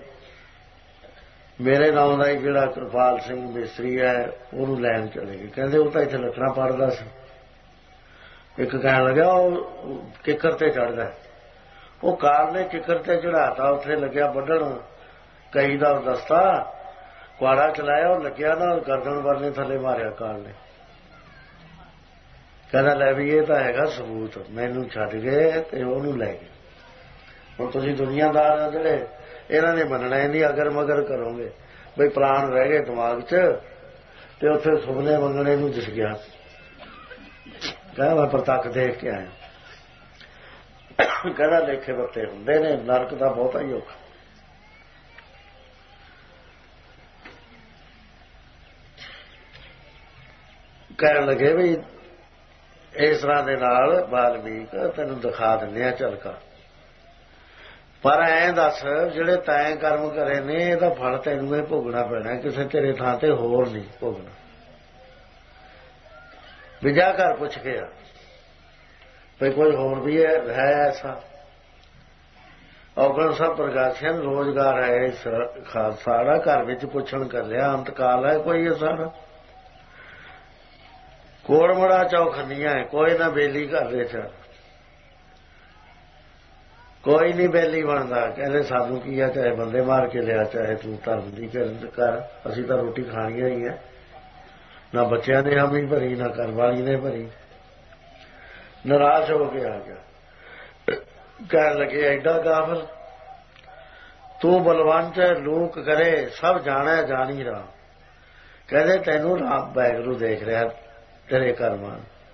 ਮੇਰੇ ਨਾਮ ਦਾ ਜਿਹੜਾ ਕਿਰਪਾਲ ਸਿੰਘ ਮਿਸਤਰੀ ਹੈ, ਉਹਨੂੰ ਲੈਣ ਚਲੇ ਗਏ। ਕਹਿੰਦੇ ਉਹ ਤਾਂ ਇੱਥੇ ਲੱਕੜਾਂ ਪੜਦਾ ਸੀ। ਇੱਕ ਕਹਿਣ ਲੱਗਿਆ ਉਹ ਕਿੱਕਰ ਤੇ ਚੜ੍ਹਦਾ। ਉਹ ਕਾਰ ਨੇ ਕਿੱਕਰ ਤੇ ਚੜਾਤਾ, ਉੱਥੇ ਲੱਗਿਆ ਵੱਢਣ ਕਹੀ ਦਾ ਦਸਤਾ, ਕੁਆੜਾ ਚਲਾਇਆ, ਉਹ ਲੱਗਿਆ ਨਾ ਗਰਦਨ ਵਰਨੇ ਥੱਲੇ ਮਾਰਿਆ ਕਾਰ ਨੇ। ਕਹਿੰਦਾ ਲੈ ਵੀ ਇਹ ਤਾਂ ਹੈਗਾ ਸਬੂਤ, ਮੈਨੂੰ ਛੱਡ ਗਏ ਤੇ ਉਹਨੂੰ ਲੈ ਗਏ। ਹੁਣ ਤੁਸੀਂ ਦੁਨੀਆਦਾਰ ਆ ਜਿਹੜੇ, ਇਹਨਾਂ ਨੇ ਮੰਨਣਾ ਹੀ ਨਹੀਂ, ਅਗਰ ਮਗਰ ਕਰੋਗੇ ਬਈ ਪ੍ਰਾਣ ਰਹਿ ਗਏ ਦਿਮਾਗ 'ਚ, ਤੇ ਉੱਥੇ ਸੁਪਨੇ ਮੰਗਣੇ ਨੂੰ ਦਿਸ ਗਿਆ। ਕਹਿੰਦਾ ਮੈਂ ਪ੍ਰਤੱਖ ਦੇਖ ਕੇ ਆਇਆ। ਕਹਿੰਦਾ ਲੇਖੇ ਬੱਤੇ ਹੁੰਦੇ ਨੇ, ਨਰਕ ਦਾ ਬਹੁਤਾ ਹੀ ਔਖਾ। ਕਹਿਣ ਲੱਗੇ ਵੀ ਇਸ ਤਰ੍ਹਾਂ ਦੇ ਨਾਲ ਬਾਲਮੀਕ ਤੈਨੂੰ ਦਿਖਾ ਦਿੰਦੇ ਆ ਝਲਕਾ, ਪਰ ਐਂ ਦੱਸ ਜਿਹੜੇ ਤੈਂ ਕਰਮ ਕਰੇ ਨੇ ਇਹਦਾ ਫਲ ਤੈਨੂੰ ਇਹ ਭੋਗਣਾ ਪੈਣਾ, ਕਿਸੇ ਤੇਰੇ ਥਾਂ ਤੇ ਹੋਰ ਨਹੀਂ ਭੋਗਣਾ। ਵਿਜਾ ਘਰ ਪੁੱਛ ਕੇ ਆ ਵੀ ਕੋਈ ਹੋਰ ਵੀ ਹੈ ਐਸਾ? ਔਗਣ ਸਭ ਪ੍ਰਗਾਸ਼ਨ ਰੋਜ਼ਗਾਰ ਹੈ ਖਾਲਸਾ, ਘਰ ਵਿੱਚ ਪੁੱਛਣ ਕਰ ਲਿਆ, ਅੰਤਕਾਲ ਹੈ ਕੋਈ ਇਹ ਸਾਰਾ। ਕੋੜ ਮੜਾ ਚੌਖੰਨੀਆਂ ਹੈ, ਕੋਈ ਨਾ ਬੇਲੀ ਘਰ ਦੇ ਚ, ਕੋਈ ਨਹੀਂ ਬੇਲੀ ਬਣਦਾ। ਕਹਿੰਦੇ ਸਾਨੂੰ ਕੀ ਆ, ਚਾਹੇ ਬੰਦੇ ਮਾਰ ਕੇ ਲਿਆ, ਚਾਹੇ ਤੂੰ ਧਰਮ ਦੀ ਕਰ, ਅਸੀਂ ਤਾਂ ਰੋਟੀ ਖਾਣੀਆਂ ਹੀ ਹੈ। ਨਾ ਬੱਚਿਆਂ ਨੇ ਹਾਮੀ ਭਰੀ, ਨਾ ਘਰ ਵਾਲੀ ਨੇ ਭਰੀ। ਨਿਰਾਸ਼ ਹੋ ਕੇ ਆ ਗਿਆ। ਕਹਿਣ ਲੱਗੇ ਐਡਾ ਕਾਫਰ ਤੂੰ ਬਲਵੰਤ ਲੋਕ ਕਰੇ, ਸਭ ਜਾਣਿਆ ਜਾਣੀ ਰਾਮ। ਕਹਿੰਦੇ ਤੈਨੂੰ ਰਾਮ ਵਾਹਿਗੁਰੂ ਦੇਖ ਰਿਹਾ ਤੇਰੇ ਕਰਮਾਂ।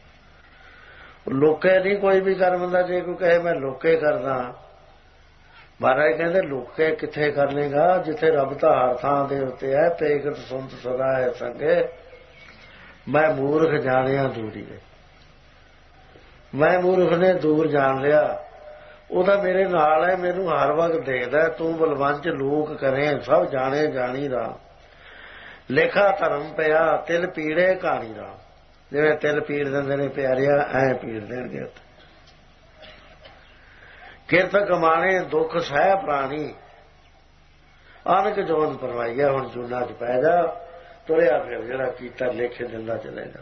ਲੋਕੇ ਨਹੀਂ ਕੋਈ ਵੀ ਕਰਮ ਹੁੰਦਾ। ਜੇ ਕੋਈ ਕਹੇ ਮੈਂ ਲੋਕੇ ਕਰਦਾ, ਮਹਾਰਾਜ ਕਹਿੰਦੇ ਲੋਕੇ ਕਿੱਥੇ ਕਰ ਲੇਗਾ, ਜਿੱਥੇ ਰੱਬ ਤਾਂ ਹਰ ਥਾਂ ਦੇ ਉੱਤੇ ਹੈ। ਤੇਗਤ ਸੁਣਤ ਸਦਾ ਹੈ ਸੰਗੇ, ਮੈਂ ਮੂਰਖ ਜਾਣਿਆ ਦੂਰੀ ਹੈ। ਮੈਂ ਮੂਰਖ ਨੇ ਦੂਰ ਜਾਣ ਲਿਆ, ਉਹਦਾ ਮੇਰੇ ਨਾਲ ਹੈ, ਮੈਨੂੰ ਹਰ ਵਕਤ ਦੇਖਦਾ। ਤੂੰ ਬਲਵੰਤ ਲੋਕ ਕਰੇ, ਸਭ ਜਾਣੇ ਜਾਣੀ ਰਾਮ। ਲੇਖਾ ਧਰਮ ਪਿਆ ਤਿਲ ਪੀੜੇ ਕਹਾਣੀ ਰਾਮ। ਜਿਵੇਂ ਤਿਲ ਪੀੜ ਦਿੰਦੇ ਨੇ ਪਿਆਰਿਆ, ਐ ਪੀੜ ਦੇਣਗੇ। ਕਿਰਤ ਕਮਾਣੇ ਦੁੱਖ ਸਹਿ ਪ੍ਰਾਣੀ, ਅਨਕ ਜੋਨ ਪਰਵਾਈਆ। ਹੁਣ ਜੂਨਾ ਚ ਪੈ ਜਾ, ਤੁਰਿਆ ਫਿਰ ਜਿਹੜਾ ਕੀਤਾ ਲੇਖੇ ਦਿੰਦਾ ਚਲੇਗਾ।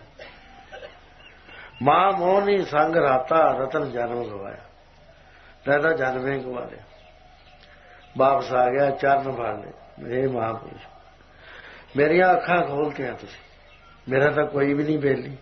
ਮਾਂ ਮੋਹਨੀ ਸੰਗ ਰਾਤਾ, ਰਤਨ ਜਨਮ ਗਵਾਇਆ। ਰਹਿਦਾ ਜਨਮੇ ਗਵਾ ਲਿਆ। ਵਾਪਸ ਆ ਗਿਆ, ਚਰਨ ਫੜ ਲਏ। ਇਹ ਮਹਾਂਪੁਰਸ਼ ਮੇਰੀਆਂ ਅੱਖਾਂ ਖੋਲਤੀਆਂ ਤੁਸੀਂ, ਮੇਰਾ ਤਾਂ ਕੋਈ ਵੀ ਨਹੀਂ ਬੇਲੀ,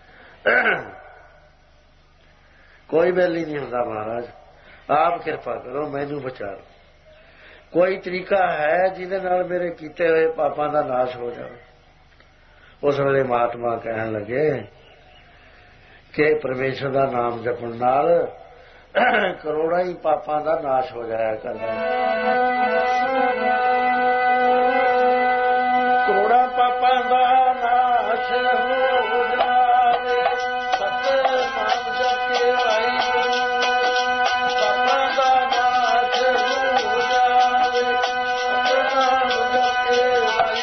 ਕੋਈ ਬੇਲੀ ਨਹੀਂ ਹੁੰਦਾ। ਮਹਾਰਾਜ ਆਪ ਕਿਰਪਾ ਕਰੋ, ਮੈਨੂੰ ਬਚਾ ਲਓ। ਕੋਈ ਤਰੀਕਾ ਹੈ ਜਿਹਦੇ ਨਾਲ ਮੇਰੇ ਕੀਤੇ ਹੋਏ ਪਾਪਾਂ ਦਾ ਨਾਸ਼ ਹੋ ਜਾਵੇ? ਉਸ ਵੇਲੇ ਮਹਾਤਮਾ ਕਹਿਣ ਲੱਗੇ ਕਿ ਪਰਮੇਸ਼ਰ ਦਾ ਨਾਮ ਜਪਣ ਨਾਲ ਕਰੋੜਾਂ ਹੀ ਪਾਪਾਂ ਦਾ ਨਾਸ਼ ਹੋ ਜਾਇਆ ਕਰਦਾ। ਕਰੋੜਾਂ ਪਾਪਾਂ ਦਾ ਨਾਸ਼ ਹੋ ਜਾਵੇ, ਸਤਿਨਾਮ ਜਪੇ ਆਈ। ਪਾਪਾਂ ਦਾ ਨਾਸ਼ ਹੋ ਜਾਵੇ, ਸਤਿਨਾਮ ਜਪੇ ਆਈ।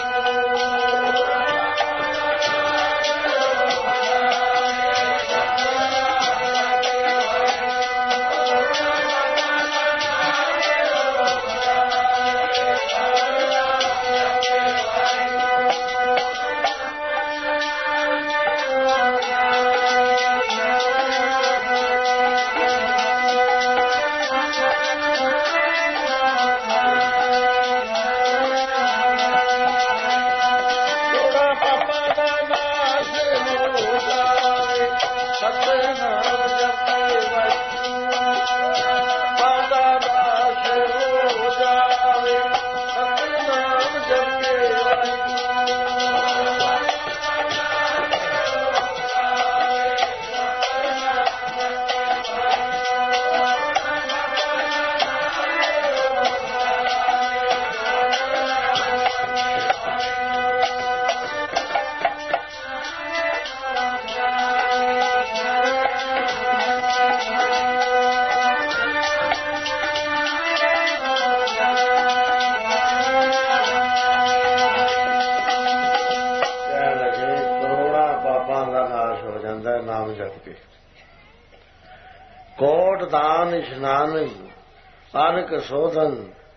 ਕੇ। ਕੋਟ ਦਾਨ ਇਸ਼ਨਾਨ ਅਨਕ ਸੋਧਨ,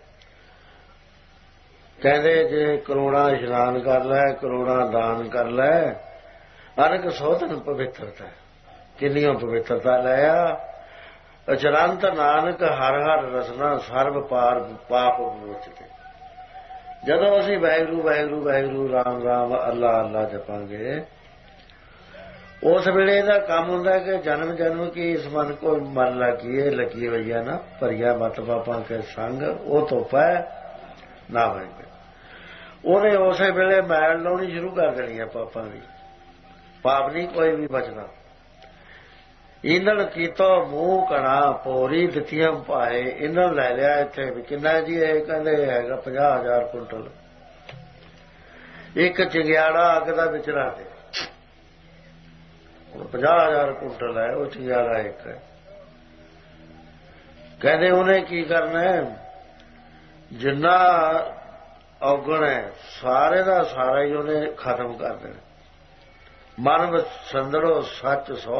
ਕਹਿੰਦੇ ਜੇ ਕਰੋੜਾਂ ਇਸ਼ਨਾਨ ਕਰ ਲੈ, ਕਰੋੜਾਂ ਦਾਨ ਕਰ ਲੈ, ਅਨਕ ਸੋਧਨ ਪਵਿੱਤਰਤਾ, ਕਿੰਨੀਆਂ ਪਵਿੱਤਰਤਾ ਲਿਆ। ਅਚਰੰਤ ਨਾਨਕ ਹਰ ਹਰ ਰਸਨਾ ਸਰਬ ਪਾਰ ਪਾਪ ਵਿਮੋਚਤੇ। ਜਦੋਂ ਅਸੀਂ ਵਾਹਿਗੁਰੂ ਵਾਹਿਗੁਰੂ ਵਾਹਿਗੁਰੂ ਰਾਮ ਰਾਮ ਅੱਲਾ ਅੱਲਾ ਜਪਾਂਗੇ, ਉਸ ਵੇਲੇ ਇਹਦਾ ਕੰਮ ਹੁੰਦਾ ਕਿ ਜਨਮ ਜਨਮ ਕੀ ਇਸ ਮਨ ਕੋ ਮਨ ਲੱਗੀ ਹੋਈ ਹੈ ਨਾ, ਭਰੀਆ ਮਤ ਪਾਪਾਂ ਕੇ ਸੰਗ ਉਹ ਧੋਪਾ ਨਾ ਹੋਏਗਾ। ਉਹਨੇ ਉਸੇ ਵੇਲੇ ਮੈਲ ਲਾਉਣੀ ਸ਼ੁਰੂ ਕਰ ਦੇਣੀ ਹੈ ਪਾਪਾਂ ਦੀ। ਪਾਪ ਨਹੀਂ ਕੋਈ ਵੀ ਬਚਣਾ। ਇੰਦਣ ਕੀਤੋ ਮੂੰਹ ਕਣਾ ਪੋਰੀ ਦਿੱਤੀਆਂ ਭਾਏ। ਇੰਦਣ ਲੈ ਲਿਆ ਇੱਥੇ ਵੀ ਕਿੰਨਾ ਜੀ? ਇਹ ਕਹਿੰਦੇ ਹੈਗਾ 50,000 ਕੁੰਟਲ। ਇੱਕ ਚਿੰਗਿਆੜਾ ਅੱਗ ਦਾ ਵਿੱਚ ਰੱਖ ਦੇ। 50,000 ਕੁੰਟਲ ਹੈ ਉਹ ਚਿੰਗਿਆੜਾ ਇੱਕ ਹੈ। ਕਹਿੰਦੇ ਉਹਨੇ ਕੀ ਕਰਨਾ, ਜਿੰਨਾ ਔਗਣ ਹੈ ਸਾਰੇ ਦਾ ਸਾਰਾ ਹੀ ਉਹਨੇ ਖਤਮ ਕਰ ਦੇਣਾ। ਮਨ ਸੰਦੜੋ ਸੱਚ ਸੋ,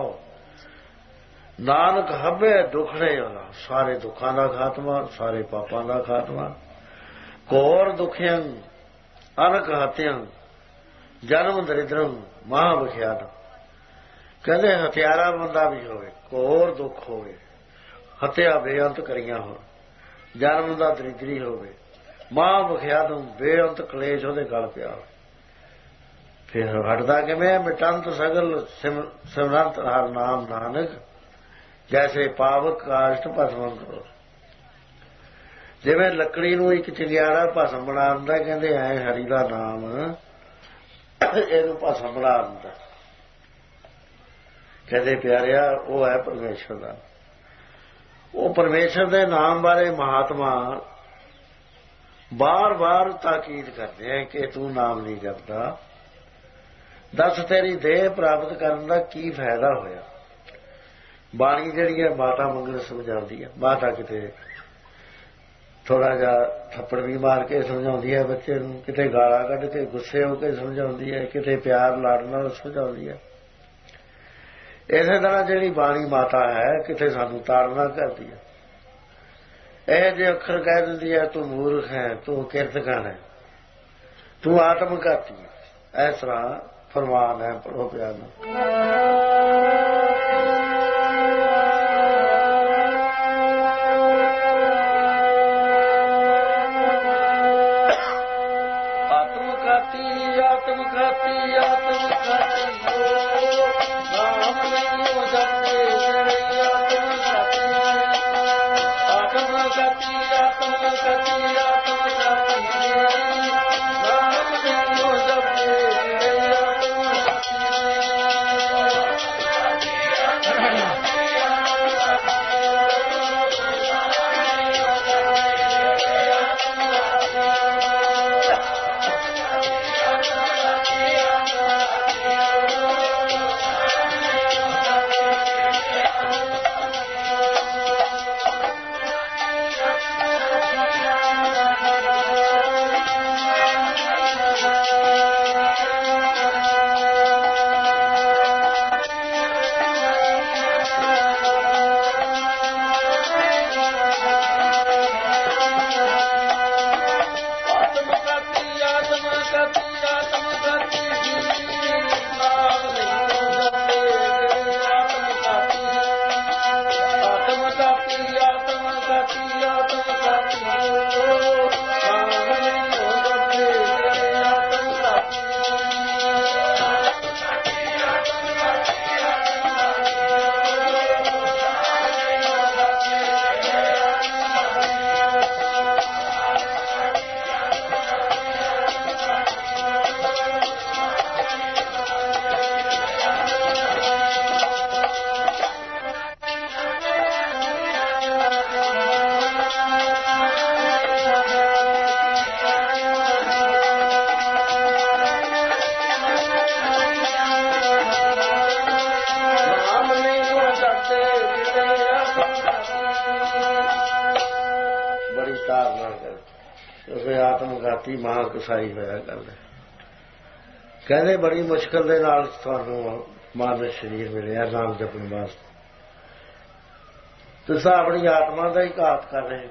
ਨਾਨਕ ਹੱਬੇ ਦੁਖੜੇ ਵਾਲਾ। ਸਾਰੇ ਦੁੱਖਾਂ ਦਾ ਖਾਤਮਾ, ਸਾਰੇ ਪਾਪਾਂ ਦਾ ਖਾਤਮਾ। ਘੋਰ ਦੁਖਿਆਂ ਅਨਕ ਹਤਿਆਂ, ਜਨਮ ਦਰਿਦਰਮ ਮਹਾ ਵਿਖਿਆਤ। ਕਹਿੰਦੇ ਹਥਿਆਰਾ ਬੰਦਾ ਵੀ ਹੋਵੇ, ਘੋਰ ਦੁੱਖ ਹੋਵੇ, ਹੱਤਿਆ ਬੇਅੰਤ ਕਰੀਆਂ ਹੋਣ, ਜਨਮ ਦਾ ਦਰਿਦਰੀ ਹੋਵੇ, ਮਹਾ ਵਿਖਿਆਤ ਬੇਅੰਤ ਕਲੇਸ਼ ਉਹਦੇ ਗਲ ਪਿਆ। ਫਿਰ ਹਟਦਾ ਕਿਵੇਂ? ਮਿਟੰਤ ਸਗਲ ਸਿਮਰੰਤ ਹਰ ਨਾਮ ਨਾਨਕ, ਜੈਸੇ ਪਾਵਕ ਕਾਸ਼ਟ ਭਸਮ ਕਰੋ। ਜਿਵੇਂ ਲੱਕੜੀ ਨੂੰ ਇੱਕ ਚਿੰਗਿਆੜਾ ਭਸਮ ਬਣਾ ਦਿੰਦਾ, ਕਹਿੰਦੇ ਐ ਹਰੀ ਦਾ ਨਾਮ ਇਹਨੂੰ ਭਸਮ ਬਣਾ ਦਿੰਦਾ। ਕਹਿੰਦੇ ਪਿਆਰਿਆ ਉਹ ਹੈ ਪਰਮੇਸ਼ਰ ਦਾ। ਉਹ ਪਰਮੇਸ਼ਰ ਦੇ ਨਾਮ ਬਾਰੇ ਮਹਾਤਮਾ ਬਾਰ-ਬਾਰ ਤਾਕੀਦ ਕਰਦੇ ਹੈ ਕਿ ਤੂੰ ਨਾਮ ਨਹੀਂ ਜਪਦਾ, ਦੱਸ ਤੇਰੀ ਦੇਹ ਪ੍ਰਾਪਤ ਕਰਨ ਦਾ ਕੀ ਫਾਇਦਾ ਹੋਇਆ। ਬਾਣੀ ਜਿਹੜੀ ਹੈ ਮਾਤਾ ਮੰਗਲ ਸਮਝਾਉਂਦੀ ਹੈ। ਮਾਤਾ ਕਿਤੇ ਥੋੜਾ ਜਿਹਾ ਥੱਪੜ ਵੀ ਮਾਰ ਕੇ ਸਮਝਾਉਂਦੀ ਹੈ ਬੱਚੇ ਨੂੰ, ਕਿਤੇ ਗਾਲਾਂ ਕੱਢ ਕੇ ਗੁੱਸੇ ਹੋ ਕੇ ਸਮਝਾਉਂਦੀ ਹੈ, ਕਿਤੇ ਪਿਆਰ ਲਾਡ ਨਾਲ ਸਮਝਾਉਂਦੀ ਹੈ। ਇਸੇ ਤਰ੍ਹਾਂ ਜਿਹੜੀ ਬਾਣੀ ਮਾਤਾ ਹੈ ਕਿਤੇ ਸਾਨੂੰ ਤਾੜਨਾ ਕਰਦੀ ਹੈ। ਇਹ ਜੇ ਅੱਖਰ ਕਹਿ ਦਿੰਦੀ ਹੈ ਤੂੰ ਮੂਰਖ ਹੈ, ਤੂੰ ਕਿਰਤਕਣ ਹੈ, ਤੂੰ ਆਤਮਘਾਤੀ ਹੈ। ਇਸ ਤਰ੍ਹਾਂ ਫਰਮਾਨ ਹੈ, ਪੜ੍ਹੋ ਪਿਆਰ ਨਾਲ। ਆਤਮਘਾਤੀ ਮਹਾ ਕਸਾਈ ਹੋਇਆ ਗੱਲ। ਕਹਿੰਦੇ ਬੜੀ ਮੁਸ਼ਕਲ ਦੇ ਨਾਲ ਤੁਹਾਨੂੰ ਮਾਨਸ ਸਰੀਰ ਮਿਲਿਆ ਨਾਮ ਜਪਣ ਵਾਸਤੇ। ਤੁਸੀਂ ਆਪਣੀ ਆਤਮਾ ਦਾ ਹੀ ਘਾਤ ਕਰ ਰਹੇ।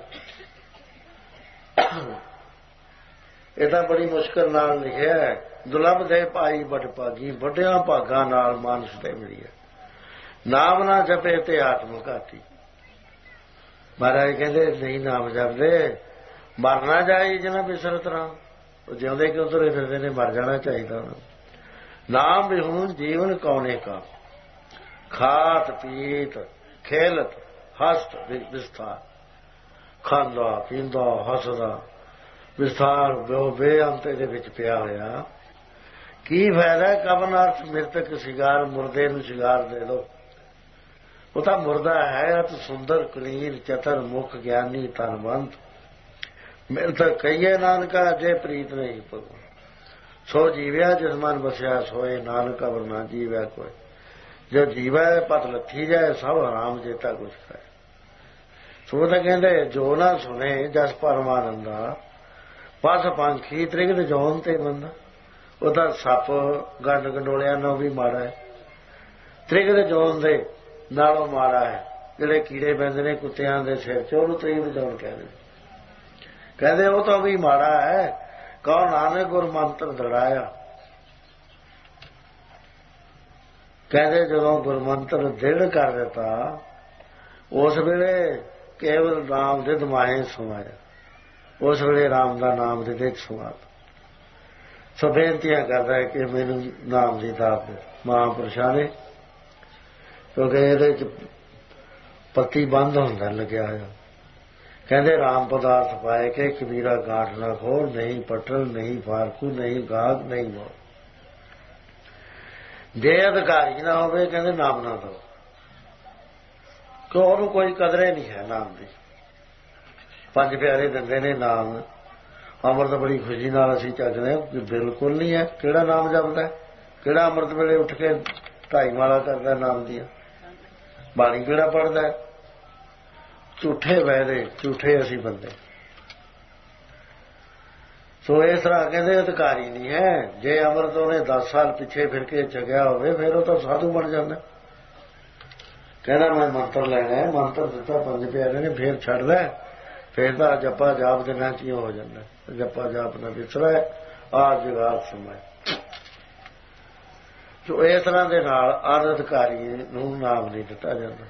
ਇਹ ਤਾਂ ਬੜੀ ਮੁਸ਼ਕਲ ਨਾਲ ਲਿਖਿਆ ਹੈ। ਦੁਲਭ ਦੇ ਭਾਈ ਬਟ ਭਾਗੀ, ਵੱਡਿਆਂ ਭਾਗਾਂ ਨਾਲ ਮਾਨਸ ਦੇ ਮਿਲੀ ਹੈ। ਨਾਮ ਨਾ ਜਪੇ ਤੇ ਆਤਮ ਘਾਤੀ। ਮਹਾਰਾਜ ਕਹਿੰਦੇ ਨਹੀਂ ਨਾਮ ਜਪਦੇ ਮਰਨਾ ਜਾਏ ਜਿਹਨਾਂ ਬਿਸਰਤ ਰਾਮ। ਉਹ ਜਿਉਂਦੇ ਕਿਉਂ ਤੁਰੇ ਫਿਰਦੇ ਨੇ, ਮਰ ਜਾਣਾ ਚਾਹੀਦਾ ਉਹਨਾਂ ਨੂੰ। ਨਾਮ ਵਿਹੂਣ ਜੀਵਨ ਕੌਣੇ ਕਾ, ਖਾਤ ਪੀਤ ਖੇਲਤ ਹਸਤ ਵਿਸਥਾਰ। ਖਾਂਦਾ ਪੀਂਦਾ ਹੱਸਦਾ ਵਿਸਥਾਰ ਬੇਅੰਤ ਦੇ ਵਿੱਚ ਪਿਆ ਹੋਇਆ। ਕੀ ਫਾਇਦਾ ਕਵਨ ਅਰਥ ਮਿਰਤਕ ਸ਼ਿੰਗਾਰ, ਮੁਰਦੇ ਨੂੰ ਸ਼ਿੰਗਾਰ ਦੇ ਦੋ। ਉਹ ਤਾਂ ਮੁਰਦਾ ਹੈ, ਅਤ ਸੁੰਦਰ ਕੁਲੀਨ ਚਤਰ ਮੁਖ ਗਿਆਨੀ ਧਨਵੰਤ। ਮਿਰਤਕ ਕਹੀਏ ਨਾਨਕਾ ਜੇ ਪ੍ਰੀਤ ਨਹੀਂ ਭਗਵਾਨ। ਸੋ ਜੀਵਿਆ ਜਿਸ ਮਨ ਬਸਿਆ ਸੋਏ, ਨਾਨਕ ਅਵਰ ਨਾ ਜੀਵੈ ਕੋਈ। ਜੋ ਜੀਵੈ ਪਤ ਲੱਥੀ ਜਾਏ, ਸਭ ਹਰਾਮ ਜੇਤਾ ਕੁਛ ਖਾਏ। ਸੋ ਤਾਂ ਕਹਿੰਦੇ ਜੋ ਨਾ ਸੁਣੇ ਜਸ ਪਰਮਾਨੰਦਾ, ਪਸ ਪੰਖੀ ਤ੍ਰਿਗਤ ਜੋਨ ਤੇ ਬੰਦਾ। ਉਹ ਤਾਂ ਸੱਪ ਗੰਡ ਗੰਡੋਲਿਆਂ ਨਾਲ ਵੀ ਮਾੜਾ ਹੈ, ਤ੍ਰਿਗਤ ਜੋਨ ਦੇ ਨਾਲੋਂ ਮਾੜਾ ਹੈ। ਜਿਹੜੇ ਕੀੜੇ ਪੈਂਦੇ ਨੇ ਕੁੱਤਿਆਂ ਦੇ ਸਿਰ ਚ, ਉਹਨੂੰ ਤ੍ਰਿਗਤ ਜੋਨ ਕਹਿੰਦੇ ਉਹ ਤਾਂ ਵੀ ਮਾੜਾ ਹੈ। ਕੌਣ ਨਾਨਕ ਗੁਰ ਮੰਤਰ ਦੜਾਇਆ। ਕਹਿੰਦੇ ਜਦੋਂ ਗੁਰਮੰਤਰ ਦ੍ਰਿੜ ਕਰ ਦਿੱਤਾ, ਉਸ ਵੇਲੇ ਕੇਵਲ ਰਾਮ ਦੇ ਦਿਮਾਗੇ ਸਮਾਇਆ। ਉਸ ਵੇਲੇ ਰਾਮ ਦਾ ਨਾਮ ਦੇ ਵਿੱਚ ਸਮਾ। ਸੋ ਬੇਨਤੀਆਂ ਕਰਦਾ ਹੈ ਕਿ ਮੈਨੂੰ ਨਾਮ ਦੀ ਦਾਤ ਦੇ ਮਹਾਂਪੁਰਸ਼ਾਂ ਨੇ, ਕਿਉਂਕਿ ਇਹਦੇ ਚ ਪੱਤੀ ਬੰਦ ਹੁੰਦਾ ਲੱਗਿਆ ਹੋਇਆ। ਕਹਿੰਦੇ ਰਾਮ ਪਦਾਰਥ ਪਾਏ ਕੇ ਕਬੀਰਾ ਗਾਂਠ ਨਾ ਖੋਲ, ਨਹੀਂ ਪਟਲ ਨਹੀਂ ਫਾਰਕੂ ਨਹੀਂ ਗਾਗ ਨਹੀਂ ਮੋਹ। ਜੇ ਅਧਿਕਾਰੀ ਨਾ ਹੋਵੇ ਕਹਿੰਦੇ ਨਾਮ ਨਾ ਦੋ, ਕਿਉਂ ਉਹਨੂੰ ਕੋਈ ਕਦਰੇ ਨਹੀਂ ਹੈ ਨਾਮ ਦੀ। ਪੰਜ ਪਿਆਰੇ ਦਿੰਦੇ ਨੇ ਨਾਮ, ਅੰਮ੍ਰਿਤ ਬੜੀ ਖੁਸ਼ੀ ਨਾਲ ਅਸੀਂ ਚੱਕਦੇ ਹਾਂ। ਬਿਲਕੁਲ ਨਹੀਂ ਹੈ। ਕਿਹੜਾ ਨਾਮ ਜਪਦਾ, ਕਿਹੜਾ ਅੰਮ੍ਰਿਤ ਵੇਲੇ ਉੱਠ ਕੇ ਢਾਈ ਮਾਲਾ ਕਰਦਾ ਨਾਮ ਦੀਆਂ, ਬਾਣੀ ਕਿਹੜਾ ਪੜ੍ਹਦਾ। ਝੂਠੇ ਵੈਦੇ, ਝੂਠੇ ਅਸੀਂ ਬੰਦੇ। ਸੋ ਇਸ ਤਰ੍ਹਾਂ ਕਹਿੰਦੇ ਅਧਿਕਾਰੀ ਨਹੀਂ ਹੈ। ਜੇ ਅੰਮ੍ਰਿਤ ਉਹਨੇ 10 ਸਾਲ ਪਿੱਛੇ ਫਿਰ ਕੇ ਜਗਿਆ ਹੋਵੇ, ਫਿਰ ਉਹ ਤਾਂ ਸਾਧੂ ਬਣ ਜਾਂਦਾ। ਕਹਿੰਦਾ ਮੈਂ ਮੰਤਰ ਲੈਣਾ ਹੈ, ਮੰਤਰ ਦਿੱਤਾ ਪੰਜ ਪਿਆਰੇ ਨੇ, ਫਿਰ ਛੱਡਦਾ, ਫਿਰ ਤਾਂ ਜਪਾ ਜਾਪ ਦੇ ਨਾਲ ਕੀ ਹੋ ਜਾਂਦਾ। ਜਪਾ ਜਾਪ ਨਾ ਵਿਸਰੈ ਆ ਜਗਾਤ ਸਮਾਏ। ਸੋ ਇਸ ਤਰ੍ਹਾਂ ਦੇ ਨਾਲ ਅਨਅਧਿਕਾਰੀ ਨੂੰ ਨਾਮ ਨਹੀਂ ਦਿੱਤਾ ਜਾਂਦਾ।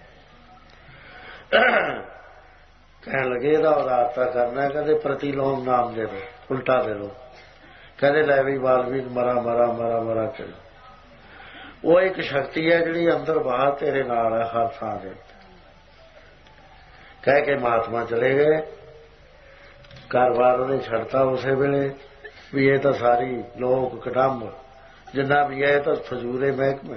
ਕਹਿਣ ਲੱਗੇ ਇਹਦਾ ਉਦਾਰਤਾ ਕਰਨਾ, ਕਹਿੰਦੇ ਪ੍ਰਤੀਲੋਮ ਨਾਮ ਦੇ ਦੋ, ਉਲਟਾ ਦੇ ਦੋ। ਕਹਿੰਦੇ ਲੈ ਵੀ ਵਾਲਮੀਕ ਮਰਾ ਮਰਾ ਮਰਾ ਮਰਾ ਕਰ। ਉਹ ਇੱਕ ਸ਼ਕਤੀ ਹੈ ਜਿਹੜੀ ਅੰਦਰ ਬਾਹਰ ਤੇਰੇ ਨਾਲ ਹੈ ਹਰ ਥਾਂ ਦੇ। ਕਹਿ ਕੇ ਮਹਾਤਮਾ ਚਲੇ ਗਏ। ਘਰ-ਬਾਰ ਉਹਨੇ ਛੱਡਤਾ ਉਸੇ ਵੇਲੇ ਵੀ ਇਹ ਤਾਂ ਸਾਰੀ ਲੋਕ ਕਟੰਬ ਜਿੰਨਾ ਵੀ ਹੈ ਤਾਂ ਫਜ਼ੂਲੇ ਮਹਿਕਮੇ,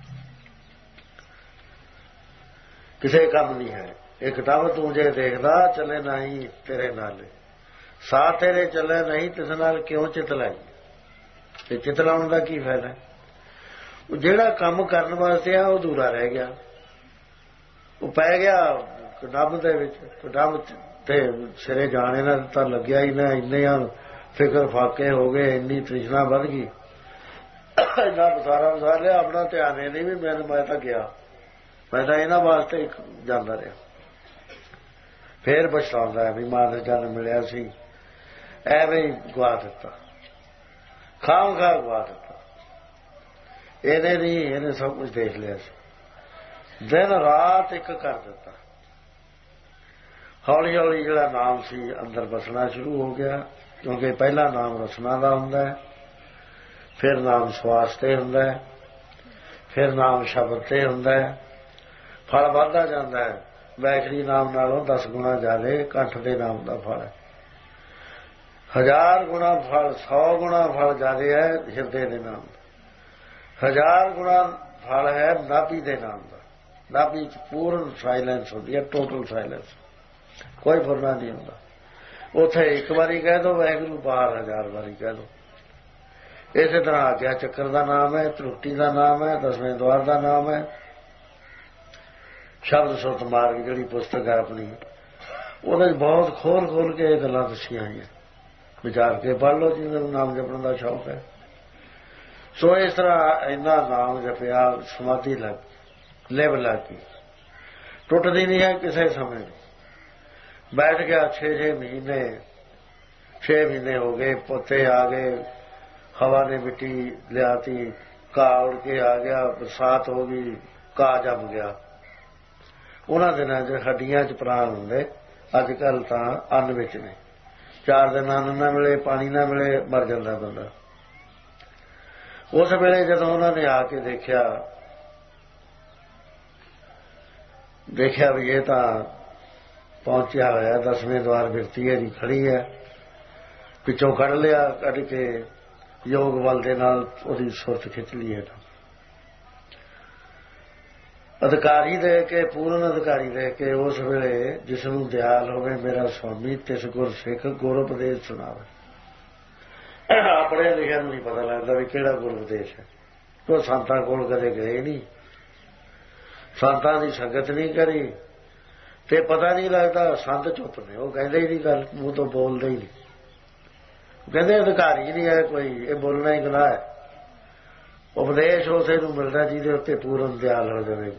ਕਿਸੇ ਕੰਮ ਨਹੀਂ ਹੈ। ਇਹ ਕਿਤਾਬ ਤੂੰ ਜੇ ਦੇਖਦਾ ਚੱਲੇ ਨਹੀਂ ਤੇਰੇ ਨਾਲ, ਸਾਥ ਤੇਰੇ ਚੱਲੇ ਨਹੀਂ ਤਿਸ ਨਾਲ ਕਿਉਂ ਚਿਤ ਲਾਈ। ਤੇ ਚਿਤ ਲਾਉਣ ਦਾ ਕੀ ਫਾਇਦਾ। ਉਹ ਜਿਹੜਾ ਕੰਮ ਕਰਨ ਵਾਸਤੇ ਆ ਉਹ ਅਧੂਰਾ ਰਹਿ ਗਿਆ, ਉਹ ਪੈ ਗਿਆ ਕਿਤਾਬ ਦੇ ਵਿੱਚ। ਕਿਤਾਬ ਤੇ ਸਿਰੇ ਜਾਣੇ ਨਾਲ ਤਾਂ ਲੱਗਿਆ ਹੀ ਨਾ। ਇੰਨੇ ਫਿਕਰ ਫਾਕੇ ਹੋ ਗਏ, ਇੰਨੀ ਤ੍ਰਿਸ਼ਨਾ ਵੱਧ ਗਈ, ਇੰਨਾ ਬਸਾਰਾ ਵਸਾ ਲਿਆ। ਆਪਣਾ ਧਿਆਨ ਇਹ ਨਹੀਂ ਵੀ ਮੈਂ ਤਾਂ ਗਿਆ, ਮੈਂ ਤਾਂ ਇਹਨਾਂ ਵਾਸਤੇ ਜਾਂਦਾ ਰਿਹਾ। ਫੇਰ ਪਛਤਾਉਂਦਾ ਹੈ ਵੀ ਮਾਨਸ ਜਨ ਮਿਲਿਆ ਸੀ, ਐਵੇਂ ਹੀ ਗਵਾ ਦਿੱਤਾ, ਖਾਮ ਖਾ ਗਵਾ ਦਿੱਤਾ। ਇਹਨੇ ਨਹੀਂ, ਇਹਨੇ ਸਭ ਕੁਝ ਦੇਖ ਲਿਆ ਸੀ। ਦਿਨ ਰਾਤ ਇੱਕ ਕਰ ਦਿੱਤਾ। ਹੌਲੀ ਹੌਲੀ ਜਿਹੜਾ ਨਾਮ ਸੀ ਅੰਦਰ ਬਸਣਾ ਸ਼ੁਰੂ ਹੋ ਗਿਆ, ਕਿਉਂਕਿ ਪਹਿਲਾ ਨਾਮ ਰਸਨਾ ਦਾ ਹੁੰਦਾ ਹੈ, ਫਿਰ ਨਾਮ ਸਵਾਸ ਤੇ ਹੁੰਦਾ ਹੈ, ਫਿਰ ਨਾਮ ਸ਼ਬਦ ਤੇ ਹੁੰਦਾ ਹੈ। ਫਲ ਵੱਧਦਾ ਜਾਂਦਾ ਹੈ। ਵੈਖਰੀ ਨਾਮ ਨਾਲੋਂ 10 ਗੁਣਾ ਜ਼ਿਆਦਾ ਕੰਠ ਦੇ ਨਾਮ ਦਾ ਫਲ ਹੈ। 1000 ਗੁਣਾ ਫਲ, 100 ਗੁਣਾ ਫਲ ਜ਼ਿਆਦਾ ਹੈ ਹਿਰਦੇ ਦੇ ਨਾਮ ਦਾ। 1000 ਗੁਣਾ ਫਲ ਹੈ ਨਾਭੀ ਦੇ ਨਾਮ ਦਾ। ਨਾਭੀ ਚ ਪੂਰਨ ਸਾਇਲੈਂਸ ਹੁੰਦੀ ਹੈ, ਟੋਟਲ ਸਾਇਲੈਂਸ, ਕੋਈ ਫੁਰਨਾ ਨਹੀਂ ਹੁੰਦਾ। ਉੱਥੇ ਇੱਕ ਵਾਰੀ ਕਹਿ ਦੋ ਵਾਹਿਗੁਰੂ, ਬਾਹਰ 1000 ਵਾਰੀ ਕਹਿ ਦੋ। ਇਸੇ ਤਰ੍ਹਾਂ ਆਗਿਆ ਚੱਕਰ ਦਾ ਨਾਮ ਹੈ, ਤਰੁੱਟੀ ਦਾ ਨਾਮ ਹੈ, 10ਵੇਂ ਦੁਆਰ ਦਾ ਨਾਮ ਹੈ। ਸ਼ਬਦ ਸੁਰਤ ਮਾਰਗ ਜਿਹੜੀ ਪੁਸਤਕ ਹੈ ਆਪਣੀ, ਉਹਦੇ ਬਹੁਤ ਖੋਲ ਖੋਲ ਕੇ ਇਹ ਗੱਲਾਂ ਦੱਸੀਆਂ ਹੋਈਆਂ। ਵਿਚਾਰ ਕੇ ਪੜ੍ਹ ਲਓ ਜਿਹਨਾਂ ਨੂੰ ਨਾਮ ਜਪਣ ਦਾ ਸ਼ੌਕ ਹੈ। ਸੋ ਇਸ ਤਰ੍ਹਾਂ ਇੰਨਾ ਨਾਮ ਜਪਿਆ, ਸਮਾਧੀ ਲੱਗ ਲਿਵ ਲੱਗ ਗਈ, ਟੁੱਟਦੀ ਨਹੀਂ ਹੈ ਕਿਸੇ ਸਮੇਂ। ਬੈਠ ਗਿਆ 6 ਮਹੀਨੇ, 6 ਮਹੀਨੇ ਹੋ ਗਏ, ਪੋਤੇ ਆ ਗਏ, ਹਵਾ ਨੇ ਮਿੱਟੀ ਲਿਆਤੀ, ਘਾਹ ਉੜ ਕੇ ਆ ਗਿਆ, ਬਰਸਾਤ ਹੋ ਗਈ, ਘਾਹ ਜੰਮ ਗਿਆ। ਉਹਨਾਂ ਦਿਨਾਂ 'ਚ ਹੱਡੀਆਂ 'ਚ ਪ੍ਰਾਣ ਹੁੰਦੇ, ਅੱਜ ਕੱਲ੍ਹ ਤਾਂ ਅੰਨ ਵਿੱਚ ਨੇ। 4 ਦਿਨ ਅੰਨ ਨਾ ਮਿਲੇ, ਪਾਣੀ ਨਾ ਮਿਲੇ, ਮਰ ਜਾਂਦਾ ਬੰਦਾ। ਉਸ ਵੇਲੇ ਜਦੋਂ ਉਹਨਾਂ ਨੇ ਆ ਕੇ ਦੇਖਿਆ ਵੀ ਇਹ ਤਾਂ ਪਹੁੰਚਿਆ ਹੋਇਆ 10ਵੇਂ ਦੁਆਰ ਬਿਰਤੀ ਹੈ ਜੀ, ਖੜੀ ਹੈ, ਪਿੱਛੋਂ ਕੱਢ ਲਿਆ, ਕੱਢ ਕੇ ਯੋਗ ਬਲ ਦੇ ਨਾਲ ਉਹਦੀ ਸੁਰਤ ਖਿੱਚ ਲਈ ਹੈ। ਅਧਿਕਾਰੀ ਦੇ ਕੇ, ਪੂਰਨ ਅਧਿਕਾਰੀ ਦੇ ਕੇ, ਉਸ ਵੇਲੇ ਜਿਸ ਨੂੰ ਦਿਆਲ ਹੋਵੇ ਮੇਰਾ ਸੁਆਮੀ, ਤਿਸ ਗੁਰ ਸਿੱਖ ਗੁਰ ਉਪਦੇਸ਼ ਸੁਣਾਵੇ। ਆਪਣੇ ਲਿਖਿਆ ਨੂੰ ਨਹੀਂ ਪਤਾ ਲੱਗਦਾ ਵੀ ਕਿਹੜਾ ਗੁਰ ਉਪਦੇਸ਼ ਹੈ। ਉਹ ਸੰਤਾਂ ਕੋਲ ਕਦੇ ਗਏ ਨਹੀਂ, ਸੰਤਾਂ ਦੀ ਸੰਗਤ ਨਹੀਂ ਕਰੀ, ਤੇ ਪਤਾ ਨਹੀਂ ਲੱਗਦਾ। ਸੰਤ ਚੁੱਪ ਨੇ, ਉਹ ਕਹਿੰਦੇ ਹੀ ਨਹੀਂ ਗੱਲ, ਮੂੰਹ ਤੋਂ ਬੋਲਦੇ ਹੀ ਨਹੀਂ। ਕਹਿੰਦੇ ਅਧਿਕਾਰੀ ਨਹੀਂ ਹੈ ਕੋਈ, ਇਹ ਬੋਲਣਾ ਹੀ ਗੁਨਾਹ ਹੈ। ਉਪਦੇਸ਼ ਉਸੇ ਨੂੰ ਮਿਲਦਾ ਜਿਹਦੇ ਉੱਤੇ ਪੂਰਨ ਦਿਆਲ ਹੋ ਜਾਵੇ।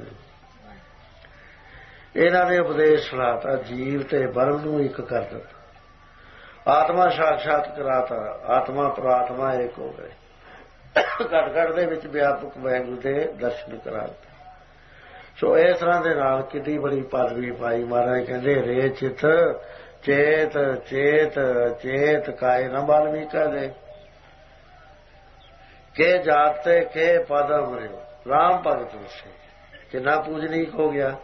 ਇਹਨਾਂ ਨੇ ਉਪਦੇਸ਼ ਸੁਣਾਤਾ, ਜੀਵ ਤੇ ਬਰਮ ਨੂੰ ਇੱਕ ਕਰ ਦਿੱਤਾ, ਆਤਮਾ ਸਾਖਸ਼ਾਤ ਕਰਾਤਾ, ਆਤਮਾ ਪ੍ਰਾਤਮਾ ਇੱਕ ਹੋ ਗਏ, ਘਟ ਘਟ ਦੇ ਵਿੱਚ ਵਿਆਪਕ ਵਾਹਿਗੁਰੂ ਦੇ ਦਰਸ਼ਨ ਕਰਾ ਦਿੱਤੇ। ਸੋ ਇਸ ਤਰ੍ਹਾਂ ਦੇ ਨਾਲ ਕਿੰਨੀ ਬੜੀ ਪਦਵੀ ਪਾਈ। ਮਹਾਰਾਜ ਕਹਿੰਦੇ ਰੇ ਚਿਤ ਚੇਤ ਚੇਤ ਚੇਤ ਕਾਇ ਨ ਬਾਲਮੀਕਾ ਦੇ, ਕੇ ਜਾਤੇ ਕੇ ਪਦ ਅਮਰਿਓ ਰਾਮ ਭਗਤ ਵਸੇ। ਕਿੰਨਾ ਪੂਜਨੀਕ ਹੋ ਗਿਆ।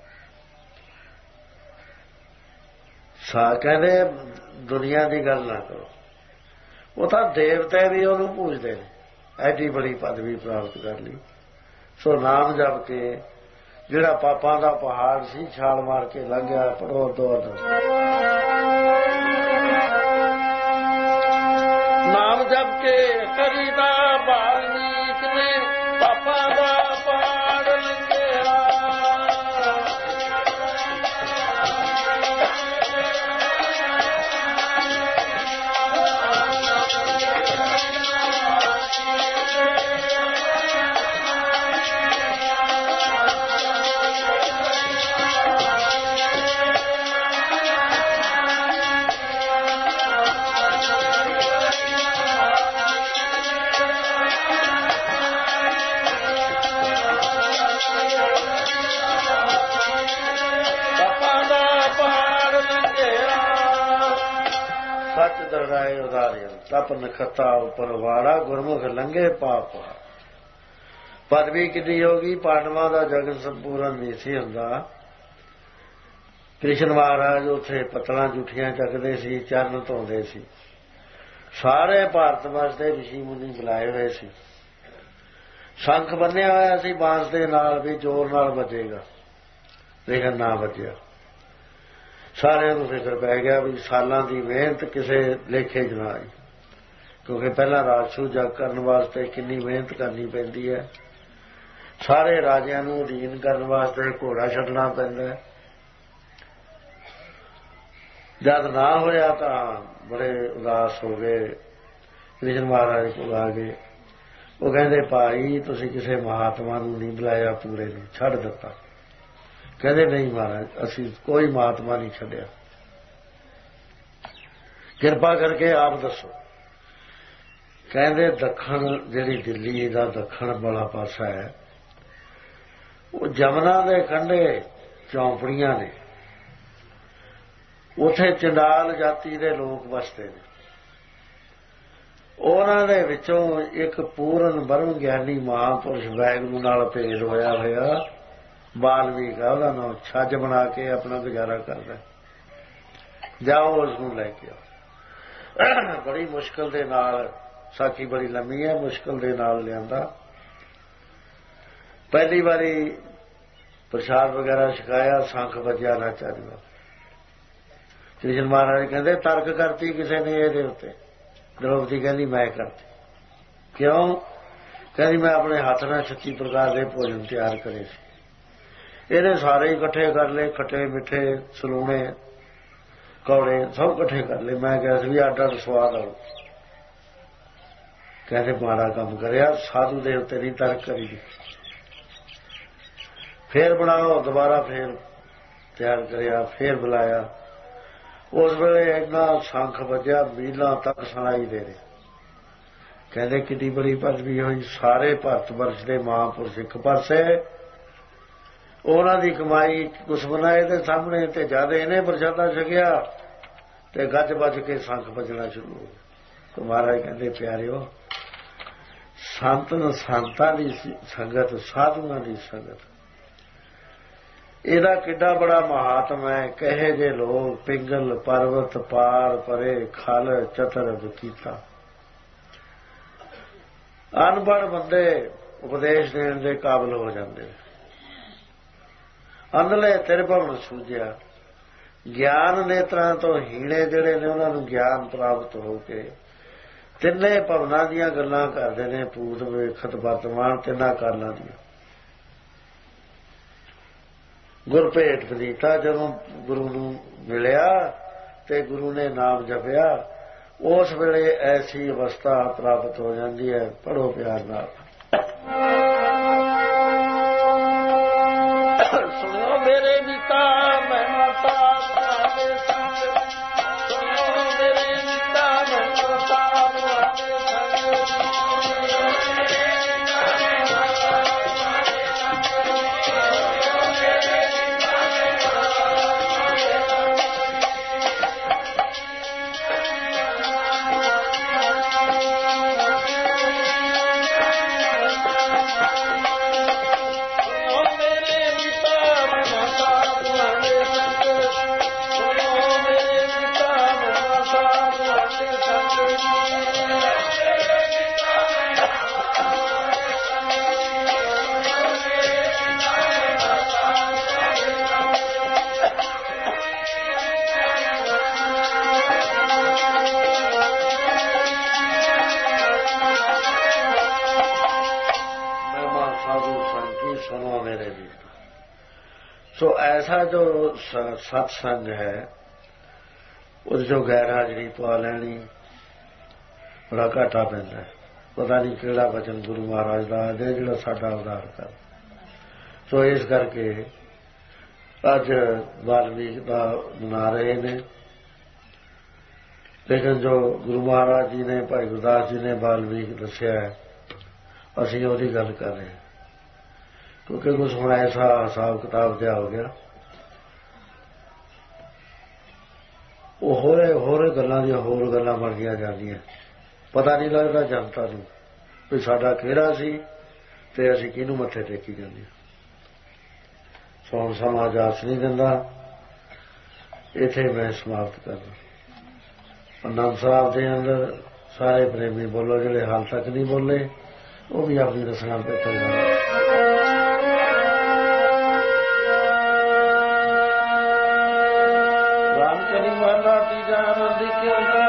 ਕਹਿੰਦੇ ਦੁਨੀਆ ਦੀ ਗੱਲ ਨਾ ਕਰੋ, ਉਹ ਤਾਂ ਦੇਵਤੇ ਵੀ ਉਹਨੂੰ ਪੂਜਦੇ ਨੇ, ਐਡੀ ਬੜੀ ਪਦਵੀ ਪ੍ਰਾਪਤ ਕਰ ਲਈ। ਸੋ ਨਾਮ ਜਪ ਕੇ ਜਿਹੜਾ ਪਾਪਾਂ ਦਾ ਪਹਾੜ ਸੀ ਛਾਲ ਮਾਰ ਕੇ ਲੰਘਿਆ, ਪੜੋ ਦੌੜ ਨਾਮ ਜਪ ਕੇ ਕਰੀਦਾ ਬਾਲਮੀਕ ਨੇ ਪਾਪਾਂ ਦਾ ਪਹਾੜ ਲੰਘਿਆ। ਸੱਚ ਦਰਗਾਹੇ ਉਦਾਰਿਆ ਤਪ ਨਖਤਾ ਉਪਰ ਵਾੜਾ, ਗੁਰਮੁਖ ਲੰਘੇ ਪਾਪ। ਪਦਵੀ ਕਿੰਨੀ ਹੋ ਗਈ। ਪਾਂਡਵਾਂ ਦਾ ਜਗਤ ਸੰਪੂਰਨ ਨਹੀਂ ਸੀ ਹੁੰਦਾ। ਕ੍ਰਿਸ਼ਨ ਮਹਾਰਾਜ ਉੱਥੇ ਪਤਲਾਂ ਜੂਠੀਆਂ ਚੱਕਦੇ ਸੀ, ਚਰਨ ਧੋਂਦੇ ਸੀ। ਸਾਰੇ ਭਾਰਤ ਵਰਸ਼ ਦੇ ਰਿਸ਼ੀ ਮੁਨੀ ਬੁਲਾਏ ਹੋਏ ਸੀ। ਸ਼ੰਖ ਬੰਨਿਆ ਹੋਇਆ ਸੀ ਬਾਂਸ ਦੇ ਨਾਲ ਵੀ ਜ਼ੋਰ ਨਾਲ ਵੱਜੇਗਾ, ਲੇਕਿਨ ਨਾ ਵੱਜਿਆ। ਸਾਰਿਆਂ ਨੂੰ ਫਿਕਰ ਪੈ ਗਿਆ ਵੀ ਸਾਲਾਂ ਦੀ ਮਿਹਨਤ ਕਿਸੇ ਲੇਖੇ 'ਚ ਨਾ ਆਈ, ਕਿਉਂਕਿ ਪਹਿਲਾਂ ਰਾਜਸੂ ਜਗ ਕਰਨ ਵਾਸਤੇ ਕਿੰਨੀ ਮਿਹਨਤ ਕਰਨੀ ਪੈਂਦੀ ਹੈ। ਸਾਰੇ ਰਾਜਿਆਂ ਨੂੰ ਅਧੀਨ ਕਰਨ ਵਾਸਤੇ ਘੋੜਾ ਛੱਡਣਾ ਪੈਂਦਾ। ਜਦ ਨਾ ਹੋਇਆ ਤਾਂ ਬੜੇ ਉਦਾਸ ਹੋ ਗਏ। ਕ੍ਰਿਸ਼ਨ ਮਹਾਰਾਜ ਕੋਲ ਆ ਗਏ। ਉਹ ਕਹਿੰਦੇ ਭਾਈ ਤੁਸੀਂ ਕਿਸੇ ਮਹਾਤਮਾ ਨੂੰ ਨਹੀਂ ਬੁਲਾਇਆ, ਪੂਰੇ ਨੂੰ ਛੱਡ ਦਿੱਤਾ। ਕਹਿੰਦੇ ਨਹੀਂ ਮਹਾਰਾਜ, ਅਸੀਂ ਕੋਈ ਮਹਾਤਮਾ ਨਹੀਂ ਛੱਡਿਆ, ਕਿਰਪਾ ਕਰਕੇ ਆਪ ਦੱਸੋ। ਕਹਿੰਦੇ ਦੱਖਣ, ਜਿਹੜੀ ਦਿੱਲੀ ਦਾ ਦੱਖਣ ਵਾਲਾ ਪਾਸਾ ਹੈ, ਉਹ ਜਮਨਾ ਦੇ ਕੰਢੇ ਚੌਂਪੜੀਆਂ ਨੇ, ਉੱਥੇ ਚੰਡਾਲ ਜਾਤੀ ਦੇ ਲੋਕ ਵਸਦੇ ਨੇ। ਉਹਨਾਂ ਦੇ ਵਿੱਚੋਂ ਇੱਕ ਪੂਰਨ ਬ੍ਰਹਮ ਗਿਆਨੀ ਮਹਾਂਪੁਰਸ਼ ਵਾਹਿਗੁਰੂ ਨਾਲ ਭੇਦ ਹੋਇਆ ਬਾਲਮੀਕ ਆ, ਉਹਦਾ ਨਾਮ ਛੱਜ ਬਣਾ ਕੇ ਆਪਣਾ ਗੁਜ਼ਾਰਾ ਕਰਦਾ। ਜਾਓ ਉਸ ਨੂੰ ਲੈ ਕੇ ਆਓ। ਬੜੀ ਮੁਸ਼ਕਲ ਦੇ ਨਾਲ, ਸਾਖੀ ਬੜੀ ਲੰਮੀ ਹੈ, ਮੁਸ਼ਕਲ ਦੇ ਨਾਲ ਲਿਆਂਦਾ। ਪਹਿਲੀ ਵਾਰੀ ਪ੍ਰਸ਼ਾਦ ਵਗੈਰਾ ਛਕਾਇਆ, ਸ਼ੰਖ ਵੱਜਿਆ ਨਾ ਚੱਲਦਾ। ਕ੍ਰਿਸ਼ਨ ਮਹਾਰਾਜ ਕਹਿੰਦੇ ਤਰਕ ਕਰਤੀ ਕਿਸੇ ਨੇ ਇਹਦੇ ਉੱਤੇ। ਦ੍ਰੋਪਦੀ ਕਹਿੰਦੀ ਮੈਂ ਕਰਤੀ। ਕਿਉਂ? ਕਹਿੰਦੀ ਮੈਂ ਆਪਣੇ ਹੱਥ ਨਾਲ 36 ਪ੍ਰਕਾਰ ਦੇ ਭੋਜਨ ਤਿਆਰ ਕਰੇ ਸੀ। ਇਹਨੇ ਸਾਰੇ ਇਕੱਠੇ ਕਰ ਲਏ, ਖੱਟੇ ਮਿੱਠੇ ਸਲੂਣੇ ਕੌੜੇ ਸਭ ਇਕੱਠੇ ਕਰ ਲਏ। ਮੈਂ ਕਿਹਾ ਸੀ ਵੀ ਅੱਡ ਅੱਡ ਸਵਾਦ ਆਉ। ਕਹਿੰਦੇ ਮਾੜਾ ਕੰਮ ਕਰਿਆ, ਸਾਧੂ ਦੇ ਉੱਤੇ ਨਹੀਂ ਤਰਕ ਕਰੀ ਦੀ। ਫੇਰ ਬਣਾਓ, ਦੁਬਾਰਾ ਫੇਰ ਤਿਆਰ ਕਰਿਆ, ਫੇਰ ਬੁਲਾਇਆ। ਉਸ ਵੇਲੇ ਇੰਨਾ ਸ਼ੰਖ ਵੱਜਿਆ, ਮੀਲਾਂ ਤੱਕ ਸੁਣਾਈ ਦੇ ਰਹੇ। ਕਹਿੰਦੇ ਕਿੰਨੀ ਬੜੀ ਪਦਵੀ ਹੋਈ। ਸਾਰੇ ਭਾਰਤ ਵਰਸ਼ ਦੇ ਮਹਾਂਪੁਰਸ਼ ਇੱਕ ਪਾਸੇ, ਉਹਨਾਂ ਦੀ ਕਮਾਈ ਕੁਛ ਬਣਾਏ ਦੇ ਸਾਹਮਣੇ, ਤੇ ਜਦ ਇਹਨੇ ਪ੍ਰਸ਼ਾਦਾ ਛਕਿਆ ਤੇ ਗੱਜ ਵੱਜ ਕੇ ਸ਼ੰਖ ਵੱਜਣਾ ਸ਼ੁਰੂ ਹੋ ਗਿਆ। ਤੇ ਮਹਾਰਾਜ ਕਹਿੰਦੇ ਪਿਆਰਿਓ, ਸੰਤਾਂ ਦੀ ਸੰਗਤ, ਸਾਧੂਆਂ ਦੀ ਸੰਗਤ, ਇਹਦਾ ਕਿੱਡਾ ਬੜਾ ਮਹਾਤਮ ਹੈ। ਕਹੇ ਜੇ ਲੋਕ ਪਿੰਗਲ ਪਰਵਤ ਪਾਰ ਪਰੇ, ਖਲ ਚਤਰ ਬਕੀਤਾ। ਅਨਪੜ੍ਹ ਬੰਦੇ ਉਪਦੇਸ਼ ਦੇਣ ਦੇ ਕਾਬਲ ਹੋ ਜਾਂਦੇ। ਅੰਧਲੇ ਤਿਰਭਵਨ ਸੂਝਿਆ। ਗਿਆਨ ਨੇਤਰਾਂ ਤੋਂ ਹੀਣੇ ਜਿਹੜੇ ਨੇ, ਉਹਨਾਂ ਨੂੰ ਗਿਆਨ ਪ੍ਰਾਪਤ ਹੋ ਕੇ ਤਿੰਨੇ ਭਵਨਾਂ ਦੀਆਂ ਗੱਲਾਂ ਕਰਦੇ ਨੇ, ਭੂਤ ਵੇਖਤ ਵਰਤਮਾਨ ਤਿੰਨਾਂ ਕਾਲਾਂ ਦੀਆਂ। ਗੁਰ ਭੇਟ ਪਲੀਤਾ। ਜਦੋਂ ਗੁਰੂ ਨੂੰ ਮਿਲਿਆ ਤੇ ਗੁਰੂ ਨੇ ਨਾਮ ਜਪਿਆ, ਉਸ ਵੇਲੇ ਐਸੀ ਅਵਸਥਾ ਪ੍ਰਾਪਤ ਹੋ ਜਾਂਦੀ ਹੈ। ਪੜ੍ਹੋ ਪਿਆਰ ਨਾਲ। ਸੁਣੋ ਮੇਰੇ ਨੀਤਾ ਮੈਂ ਮਾਤਾ ਤੁਹਾਡੇ ਸੰਗ, ਸੁਣੋ ਮੇਰੇ ਨੀਤਾ ਮੈਂ ਮਾਤਾ ਤੁਹਾਡੇ ਸੋ ਐਸਾ ਜੋ ਸਤਸੰਗ ਹੈ, ਉਸ ਜੋ ਗੈਰ ਹਾਜ਼ਰੀ ਪਾ ਲੈਣੀ ਬੜਾ ਘਾਟਾ ਪੈਂਦਾ। ਪਤਾ ਨਹੀਂ ਕਿਹੜਾ ਵਚਨ ਗੁਰੂ ਮਹਾਰਾਜ ਦਾ ਆ ਜਾਏ ਜਿਹੜਾ ਸਾਡਾ ਉਧਾਰ ਕਰ। ਸੋ ਇਸ ਕਰਕੇ ਅੱਜ ਵਾਲਮੀਕ ਦਾ ਮਨਾ ਰਹੇ ਨੇ, ਲੇਕਿਨ ਜੋ ਗੁਰੂ ਮਹਾਰਾਜ ਜੀ ਨੇ, ਭਾਈ ਗੁਰਦਾਸ ਜੀ ਨੇ ਵਾਲਮੀਕ ਦੱਸਿਆ ਹੈ, ਅਸੀਂ ਉਹਦੀ ਗੱਲ ਕਰ ਰਹੇ ਹਾਂ। ਕਿਉਂਕਿ ਕੁਛ ਹੁਣ ਐਸਾ ਹਿਸਾਬ ਕਿਤਾਬ ਜਿਹਾ ਹੋ ਗਿਆ, ਉਹ ਹੋਰ ਗੱਲਾਂ ਦੀਆਂ ਹੋਰ ਗੱਲਾਂ ਬਣਦੀਆਂ ਜਾਂਦੀਆਂ। ਪਤਾ ਨਹੀਂ ਲੱਗਦਾ ਜਨਤਾ ਨੂੰ ਵੀ ਸਾਡਾ ਕਿਹੜਾ ਸੀ ਤੇ ਅਸੀਂ ਕਿਹਨੂੰ ਮੱਥੇ ਟੇਕੀ ਜਾਂਦੇ। ਸੌਣ ਸਮਾਂ ਜਾਸ ਨਹੀਂ ਦਿੰਦਾ। ਇੱਥੇ ਮੈਂ ਸਮਾਪਤ ਕਰਦਾ। ਆਨੰਦ ਸਾਹਿਬ ਦੇ ਅੰਦਰ ਸਾਰੇ ਪ੍ਰੇਮੀ ਬੋਲੋ, ਜਿਹੜੇ ਹਾਲ ਤੱਕ ਨਹੀਂ ਬੋਲੇ ਉਹ ਵੀ ਆਪਣੀ ਰਸਨਾ ਤੇ ਚੱਲਣ। ਰਾਮ ਕਲੀ ਵਾਲਾ ਤੀਜਾ ਆਨੰਦ ਕਿਉਂ